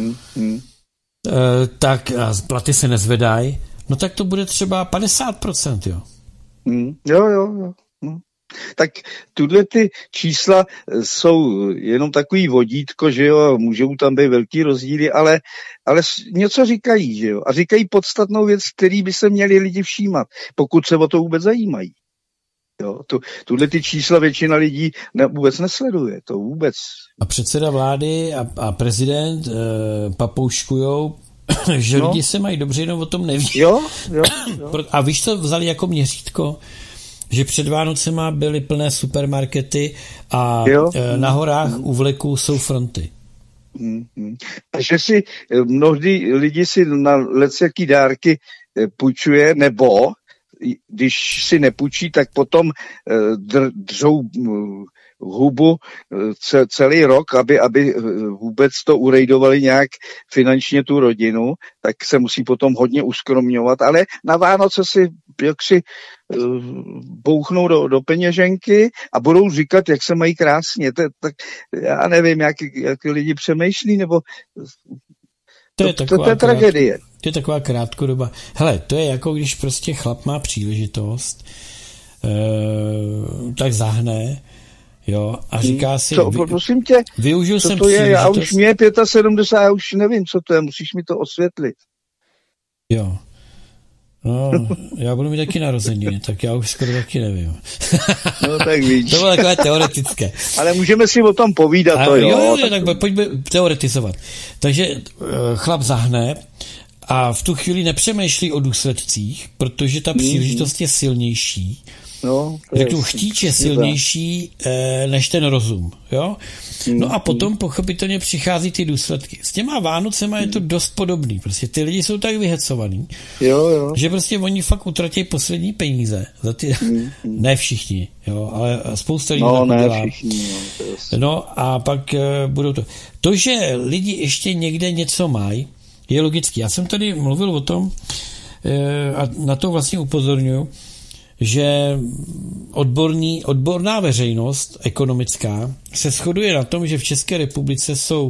tak platy se nezvedají, no tak to bude třeba 50%, jo. Jo. Tak tuhle ty čísla jsou jenom takový vodítko, že jo, můžou tam být velký rozdíly, ale něco říkají, že jo, a říkají podstatnou věc, který by se měli lidi všímat, pokud se o to vůbec zajímají. Jo, tuhle ty čísla většina lidí vůbec nesleduje, to vůbec. A předseda vlády a prezident papouškujou, že lidi se mají dobře, jenom o tom neví. Jo. A víš, co vzali jako měřítko? Že před Vánocema byly plné supermarkety a na horách u vleků jsou fronty. A že si mnohdy lidi si na lecjaký dárky půjčuje, nebo když si nepůjčí, tak potom držou hubu celý rok, aby vůbec to urejdovali nějak finančně tu rodinu, tak se musí potom hodně uskromňovat, ale na Vánoce si jaksi bouchnou do peněženky a budou říkat, jak se mají krásně. Tak já nevím, jak lidi přemýšlí, nebo to je tragédie. To je taková krátkodoba. Hele, to je jako když prostě chlap má příležitost, tak zahne, jo, a říká si, prosím tě, využil co jsem to je, já příležitost. už mě je 75, já už nevím, co to je, musíš mi to osvětlit. Jo. No, já budu mít taky narozeniny, tak já už skoro taky nevím. No tak víš. To bylo takové teoretické. Ale můžeme si o tom povídat, to jo. Jo, tak pojďme teoretizovat. Takže chlap zahne a v tu chvíli nepřemýšlí o důsledcích, protože ta příležitost je silnější. No, řeknu, chtíč je silnější než ten rozum. Jo? No a potom pochopitelně přichází ty důsledky. S těma Vánocema je to dost podobný. Prostě ty lidi jsou tak vyhecovaný, že prostě oni fakt utratí poslední peníze. Za ty, ne všichni, jo, ale spousta lidí to dělá. Všichni, no a pak budou to. To, že lidi ještě někde něco mají, je logický. Já jsem tady mluvil o tom a na to vlastně upozorňuji, že odborná veřejnost ekonomická se shoduje na tom, že v České republice jsou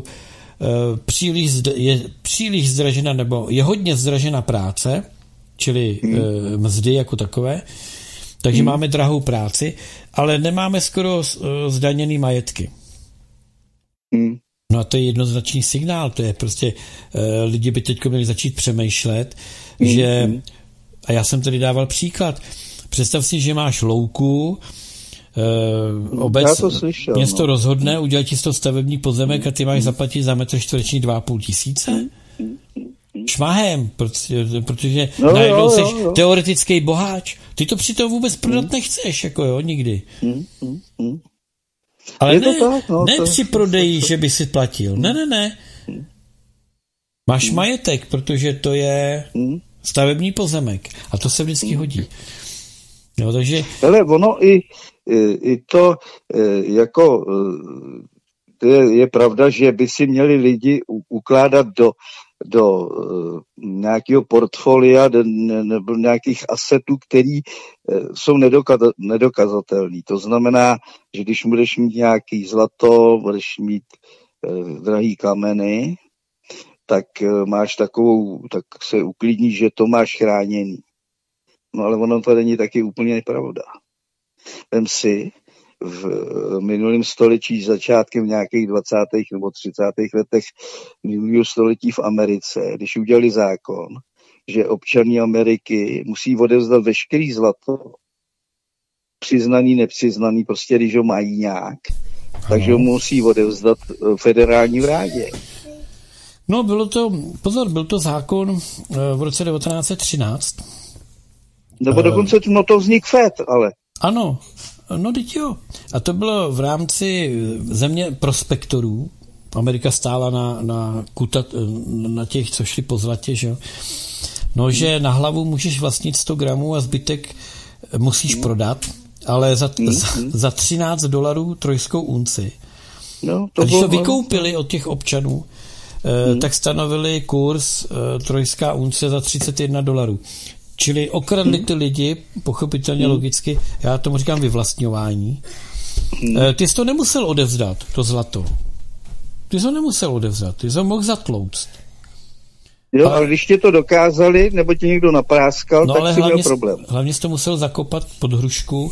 příliš zdražena, nebo je hodně zdražena práce, čili mzdy jako takové, takže máme drahou práci, ale nemáme skoro zdaněný majetky. No a to je jednoznačný signál, to je prostě, lidi by teď měli začít přemýšlet, že, a já jsem tady dával příklad, představ si, že máš louku, obec, město rozhodne, udělat ti to stavební pozemek a ty máš zaplatit za metr čtvereční 2,5 tisíce? Šmahem, protože najednou jsi teoretický boháč. Ty to přitom vůbec prodat nechceš, jako jo, nikdy. Ale ne při prodeji, že by si platil. Ne. Máš majetek, protože to je stavební pozemek. A to se vždycky hodí. No, takže... Ale ono i to jako je pravda, že by si měli lidi ukládat do nějakého portfolia nebo nějakých asetů, který jsou nedokazatelný. To znamená, že když budeš mít nějaký zlato, budeš mít drahý kameny, tak máš tak se uklidníš, že to máš chráněný. No ale ono to není taky úplně pravda. Vem si, v minulém století, začátkem nějakých 20. nebo 30. letech minulého století v Americe, když udělali zákon, že občané Ameriky musí odevzdat veškerý zlato, přiznaný, nepřiznaný, prostě když ho mají nějak, takže ho musí odevzdat federální vládě. No byl to zákon v roce 1913. Nebo dokonce to vznik FED, ale. Ano, no teď jo. A to bylo v rámci země prospektorů. Amerika stála na těch, co šli po zlatě, že jo. No, že na hlavu můžeš vlastnit 100 gramů a zbytek musíš prodat, ale za $13 trojskou unci. No, a když to vykoupili od těch občanů, tak stanovili kurz trojská unce za $31. Čili okradli ty lidi, pochopitelně logicky, já tomu říkám vyvlastňování. Ty jsi to nemusel odevzdat, to zlato. Ty jsi ho nemusel odevzdat, ty jsi ho mohl zatlouct. Jo, ale když tě to dokázali, nebo tě někdo napráskal, tak jsi měl problém. Hlavně jsi to musel zakopat pod hrušku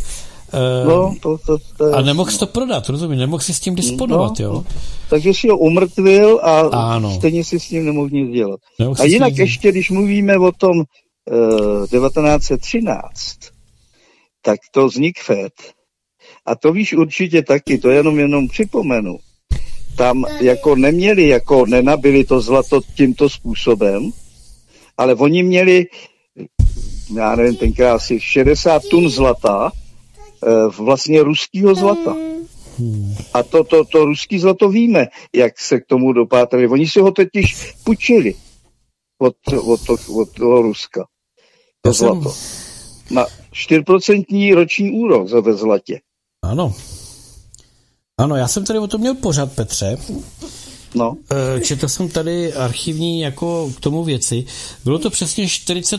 to a nemohl jsi to prodat, rozumím, nemohl si s tím disponovat, jo. Takže si ho umrtvil a stejně si s tím nemohl nic dělat. A jinak ještě, když mluvíme o tom 1913, tak to vznik FED. A to víš určitě taky, to jenom připomenu. Tam jako neměli, jako nenabili to zlato tímto způsobem, ale oni měli, já nevím, tenkrát asi 60 tun zlata, vlastně ruského zlata. A to ruský zlato víme, jak se k tomu dopátrali. Oni si ho totiž půjčili od toho Ruska. To zlato. Na 4% roční úrok ve zlatě. Ano. Ano, já jsem tady o tom měl pořád, Petře. No. Četl jsem tady archivní jako k tomu věci. Bylo to přesně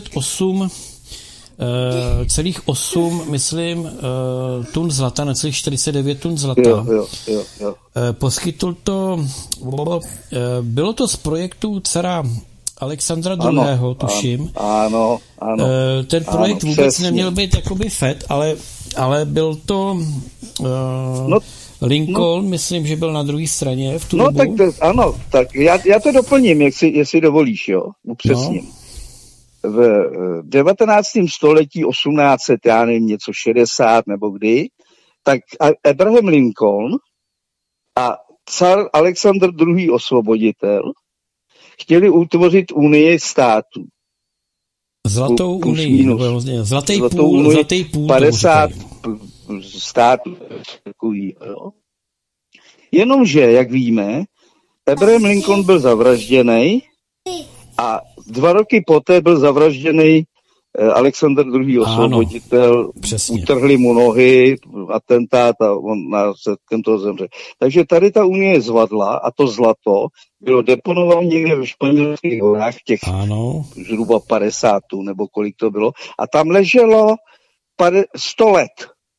48,8, myslím, tun zlata, necelých 49 tun zlata. Jo. Poskytl to, bylo to z projektu dcera Alexandra II., tuším. Ano. Ten projekt vůbec neměl být jakoby FED, ale byl to Lincoln, myslím, že byl na druhé straně v tu dobu. Tak já to doplním, jestli dovolíš, jo, upřesním. No. V 19. století 1800, já nevím, něco 60 nebo kdy, tak Abraham Lincoln a car Alexandr II. Osvoboditel chtěli utvořit unii států. Zlatou unii, zlatý půl 50 států. Jo. Jenomže, jak víme, Abraham Lincoln byl zavražděný a 2 roky poté byl zavražděný Alexandr II. Osvoboditel, utrhli mu nohy, atentát a on následkem toho zemře. Takže tady ta unie zvadla a to zlato bylo deponováno někde v španělských horách, těch zhruba 50 nebo kolik to bylo, a tam leželo 100 let.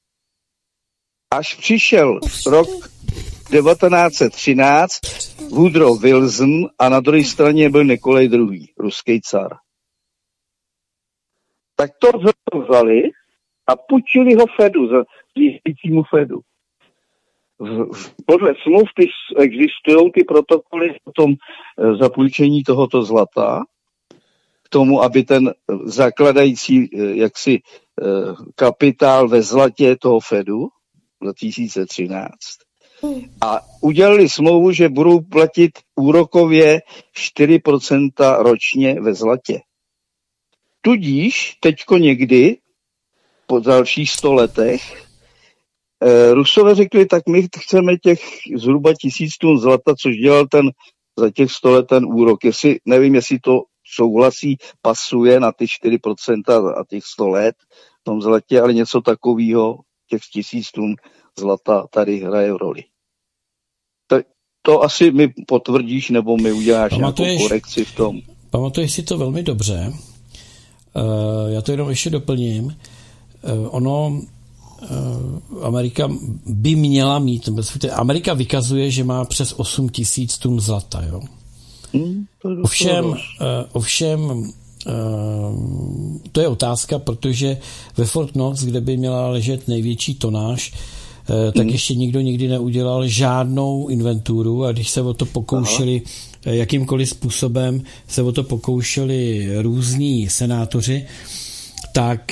Až přišel rok 1913 Woodrow Wilson a na druhé straně byl Nikolaj II., ruský car. Tak to vzali a půjčili ho Fedu, zjistícímu Fedu. Podle smluv existují ty protokoly o tom zapůjčení tohoto zlata k tomu, aby ten zakladající jaksi kapitál ve zlatě toho Fedu v 2013 a udělali smlouvu, že budou platit úrokově 4% ročně ve zlatě. Tudíž teďko někdy po dalších 100 letech Rusové řekli, tak my chceme těch zhruba 1000 tun zlata, což dělal za těch 100 let ten úrok. Nevím, jestli to souhlasí, pasuje na ty 4% a těch 100 let v tom zlatě, ale něco takového, těch 1000 tun zlata tady hraje roli. Tak to asi mi potvrdíš, nebo mi uděláš nějakou korekci v tom. Pamatuješ si to velmi dobře. Já to jenom ještě doplním. Amerika by měla mít, Amerika vykazuje, že má přes 8 000 tun zlata, jo. Ovšem, to je otázka, protože ve Fort Knox, kde by měla ležet největší tonáž, tak ještě nikdo nikdy neudělal žádnou inventuru, a když se o to pokoušeli jakýmkoliv způsobem, se o to pokoušeli různí senátoři, tak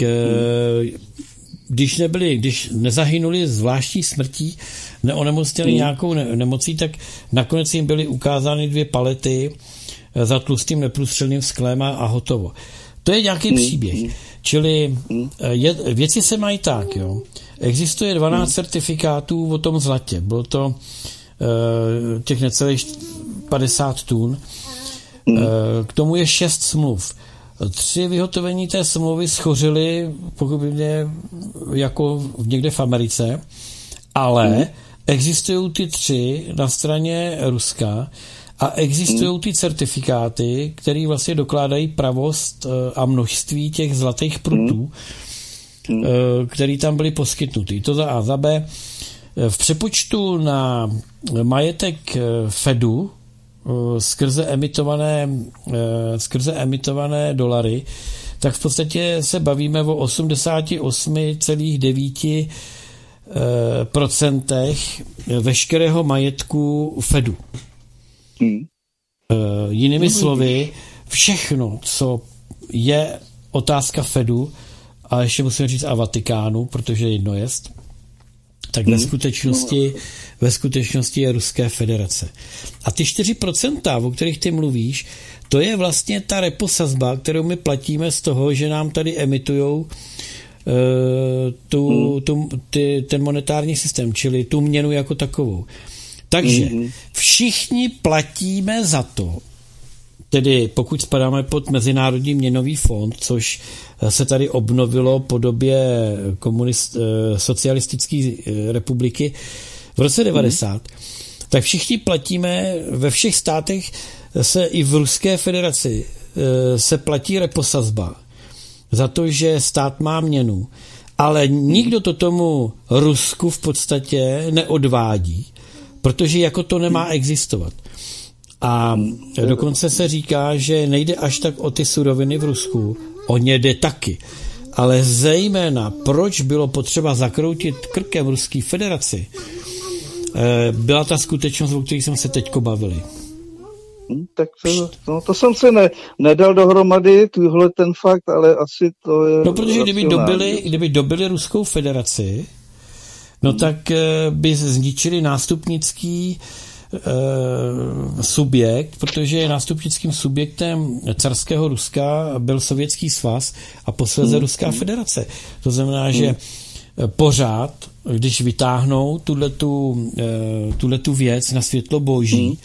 když nezahynuli zvláštní smrtí, neonemocněli nějakou nemocí, tak nakonec jim byly ukázány 2 palety za tlustým neprůstřelným sklem a hotovo. To je nějaký příběh. Čili věci se mají tak, jo. Existuje 12 certifikátů o tom zlatě. Bylo to těch necelých 50 tun. K tomu je 6 smluv. 3 vyhotovení té smlouvy schořily pochopitelně jako někde v Americe, ale existují ty 3 na straně Ruska a existují ty certifikáty, které vlastně dokládají pravost a množství těch zlatých prutů, které tam byly poskytnuty. To za A. Za B. V přepočtu na majetek Fedu skrze emitované dolary, tak v podstatě se bavíme o 88,9% veškerého majetku Fedu. Jinými slovy, všechno, co je otázka Fedu a ještě musíme říct a Vatikánu, protože jedno jest, tak ve skutečnosti je Ruské federace. A ty 4%, o kterých ty mluvíš, to je vlastně ta reposazba, kterou my platíme z toho, že nám tady emitujou ten monetární systém, čili tu měnu jako takovou. Takže všichni platíme za to, tedy pokud spadáme pod Mezinárodní měnový fond, což se tady obnovilo po době socialistické republiky v roce 90, tak všichni platíme, ve všech státech se i v Ruské federaci se platí reposazba za to, že stát má měnu, ale nikdo to tomu Rusku v podstatě neodvádí, protože jako to nemá existovat. A dokonce se říká, že nejde až tak o ty suroviny v Rusku, o ně jde taky. Ale zejména, proč bylo potřeba zakroutit krkem Ruské federaci, byla ta skutečnost, o které jsme se teďko bavili. Tak to jsem se nedal dohromady, tuhle ten fakt, ale asi to je... No, protože kdyby dobili Ruskou federaci, no tak by zničili nástupnický subjekt, protože nástupnickým subjektem carského Ruska byl Sovětský svaz a posléze Ruská federace. To znamená, že pořád, když vytáhnou tuhletu věc na světlo boží,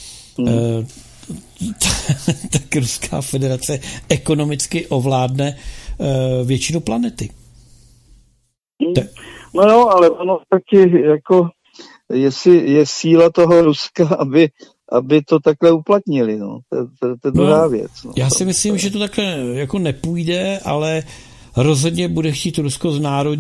tak Ruská federace ekonomicky ovládne většinu planety. No jo, ale ono taky jako je síla toho Ruska, aby to takhle uplatnili, no. To je druhá věc. No. Já si myslím, že to takhle jako nepůjde, ale rozhodně bude chtít Rusko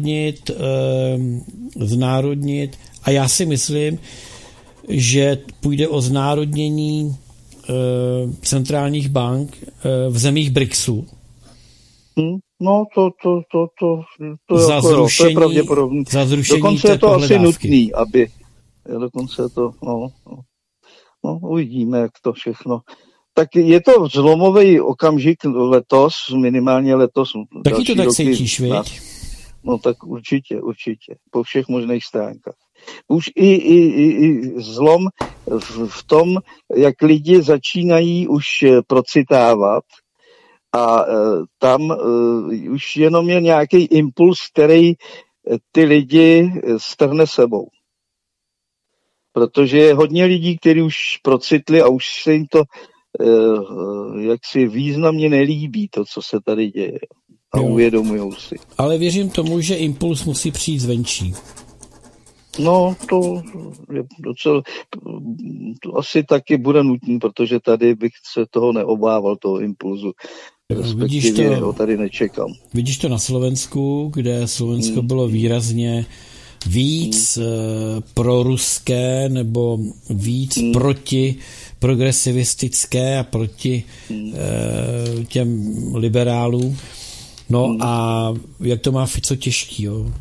znárodnit a já si myslím, že půjde o znárodnění centrálních bank v zemích BRICSu. No, to za jako zrušení, to je pravděpodobný. Za zrušení dokonce je to asi pohledávky. nutný, aby dokonce je to, uvidíme, jak to všechno. Tak je to zlomový okamžik letos, minimálně letos. Taky to tak cítíš, viď? No tak určitě, po všech možných stránkách. Už i zlom v tom, jak lidi začínají už procitávat a tam už jenom je nějaký impuls, který ty lidi strhne sebou. Protože je hodně lidí, kteří už procitli a už se jim to jaksi významně nelíbí, to, co se tady děje. A uvědomujou si. Ale věřím tomu, že impuls musí přijít zvenčí. No, to je docela, to asi taky bude nutné, protože tady bych se toho neobával, toho impulzu. Respektive ho tady nečekám. Vidíš to na Slovensku, kde Slovensko bylo výrazně víc proruské nebo víc proti progresivistické a proti těm liberálům. No a jak to má Fico těžký, jo?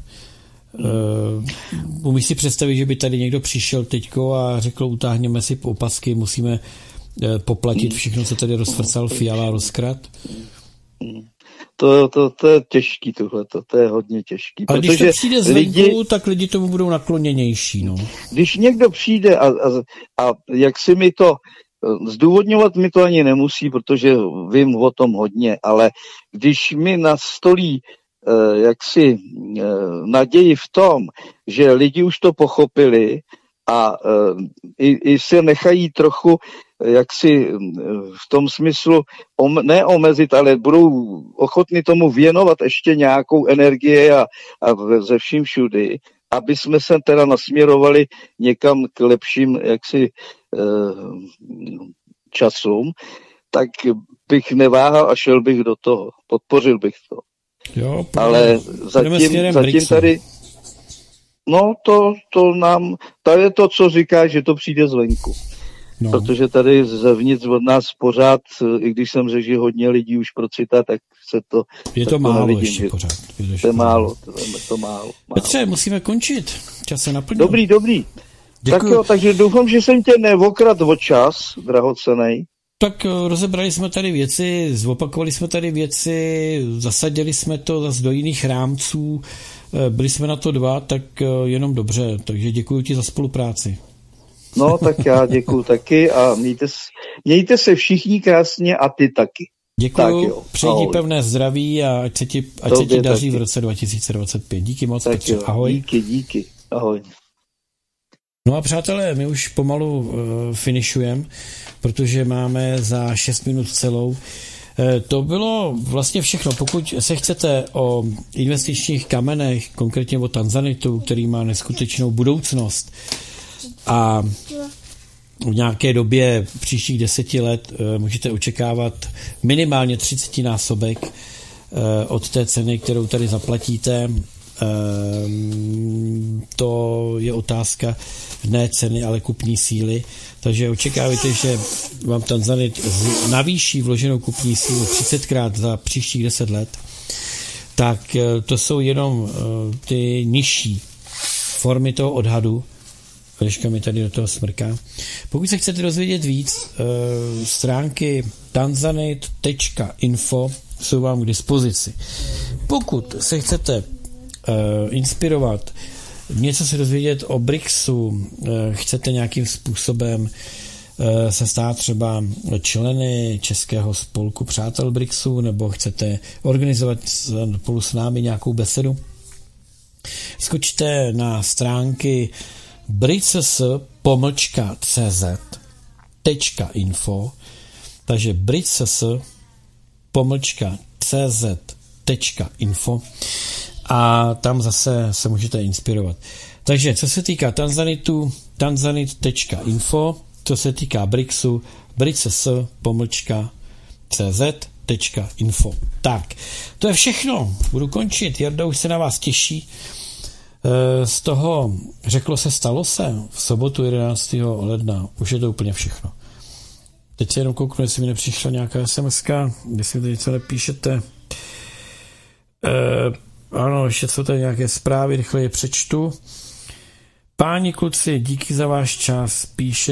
Umíš si představit, že by tady někdo přišel teďko a řekl, utáhněme si opasky, musíme poplatit všechno, co tady rozfrcal Fiala a rozkrat? To je těžký tohleto, to je hodně těžký. Ale když to přijde zvenku, tak lidi tomu budou nakloněnější, no. Když někdo přijde a jak si mi to zdůvodňovat mi to ani nemusí, protože vím o tom hodně, ale když mi nastolí jaksi naději v tom, že lidi už to pochopili a i se nechají trochu jaksi v tom smyslu neomezit, ale budou ochotni tomu věnovat ještě nějakou energii a ze vším všudy, aby jsme se teda nasměrovali někam k lepším jaksi časům, tak bych neváhal a šel bych do toho. Podpořil bych to. Jo, ale zatím tady to je to, co říká, že to přijde zvenku. No. Protože tady zevnitř od nás pořád, i když jsem řekl, že hodně lidí už procitá, tak se to... Je to málo nevidím, ještě pořád. To je málo. Petře, musíme končit. Čas se naplnil. Dobrý. Děkuju. Tak jo, takže doufám, že jsem tě neokradl o čas, drahocenej. Tak rozebrali jsme tady věci, zopakovali jsme tady věci, zasadili jsme to zase do jiných rámců, byli jsme na to 2, tak jenom dobře, takže děkuji ti za spolupráci. No, tak já děkuji taky a mějte se všichni krásně a ty taky. Děkuji, přeji ti pevné zdraví a ať se ti daří taky v roce 2025. Díky moc, Petře, ahoj. Díky, ahoj. No a přátelé, my už pomalu finišujeme, protože máme za 6 minut celou. To bylo vlastně všechno. Pokud se chcete o investičních kamenech, konkrétně o tanzanitu, který má neskutečnou budoucnost a v nějaké době příštích 10 let můžete očekávat minimálně 30násobek od té ceny, kterou tady zaplatíte. To je otázka ne ceny, ale kupní síly. Takže očekávajte, že vám Tanzanit navýší vloženou kupní sílu 30krát za příštích 10 let. Tak to jsou jenom ty nižší formy toho odhadu. Liška mi tady do toho smrká. Pokud se chcete dozvědět víc, stránky tanzanit.info jsou vám k dispozici. Pokud se chcete inspirovat, něco se dozvědět o BRICSu, chcete nějakým způsobem se stát třeba členy Českého spolku přátel BRICSu, nebo chcete organizovat spolu s námi nějakou besedu, skočte na stránky brics.cz.info, takže brics.cz.info a tam zase se můžete inspirovat. Takže co se týká Tanzanitu, tanzanit.info, co se týká BRICSu, brics.cz.info. Tak, to je všechno. Budu končit. Jarda už se na vás těší. Z toho řeklo se, stalo se v sobotu 11. ledna. Už je to úplně všechno. Teď se jenom kouknu, jestli mi nepřišla nějaká SMS-ka, jestli mi to něco nepíšete. Ano, ještě jsou tady nějaké zprávy, rychle je přečtu. Páni kluci, díky za váš čas, píše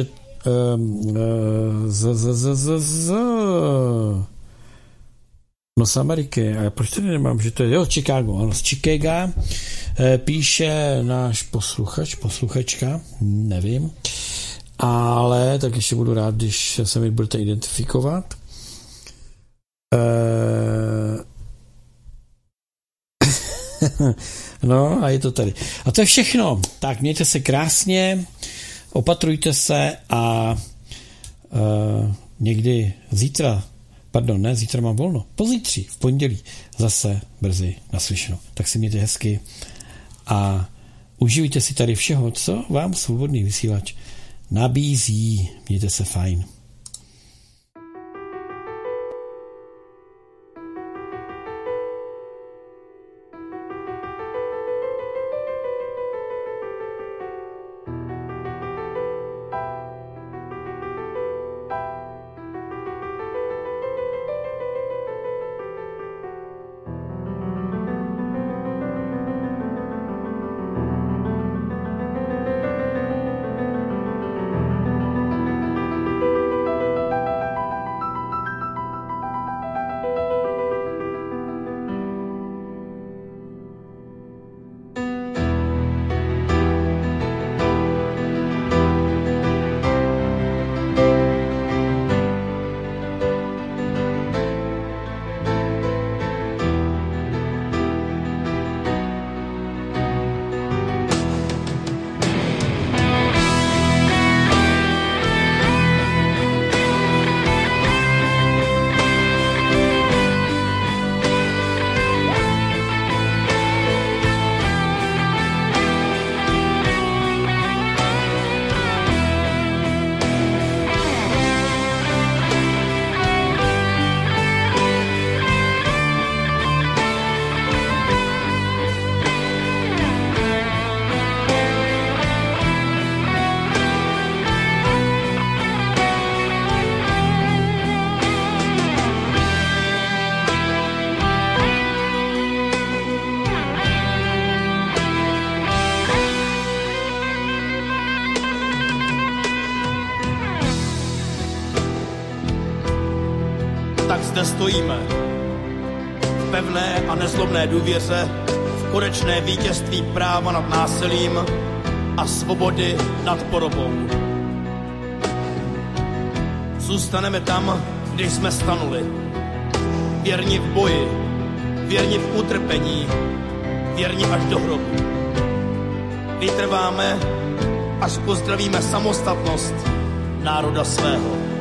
no z Ameriky, a proč tady nemám, že to je, Chicago, ano, z Chicaga, píše náš posluchačka, nevím, ale tak ještě budu rád, když se mi budete identifikovat. No a je to tady. A to je všechno. Tak mějte se krásně, opatrujte se a někdy zítra mám volno, pozítří, v pondělí, zase brzy naslyšeno. Tak si mějte hezky a užijte si tady všeho, co vám svobodný vysílač nabízí. Mějte se fajn. zde stojíme. V pevné a nezlomné důvěře, v konečné vítězství práva nad násilím a svobody nad porobou. Zůstaneme tam, když jsme stanuli. Věrni v boji, věrni v utrpení, věrni až do hrobu. Vytrváme, až pozdravíme samostatnost národa svého.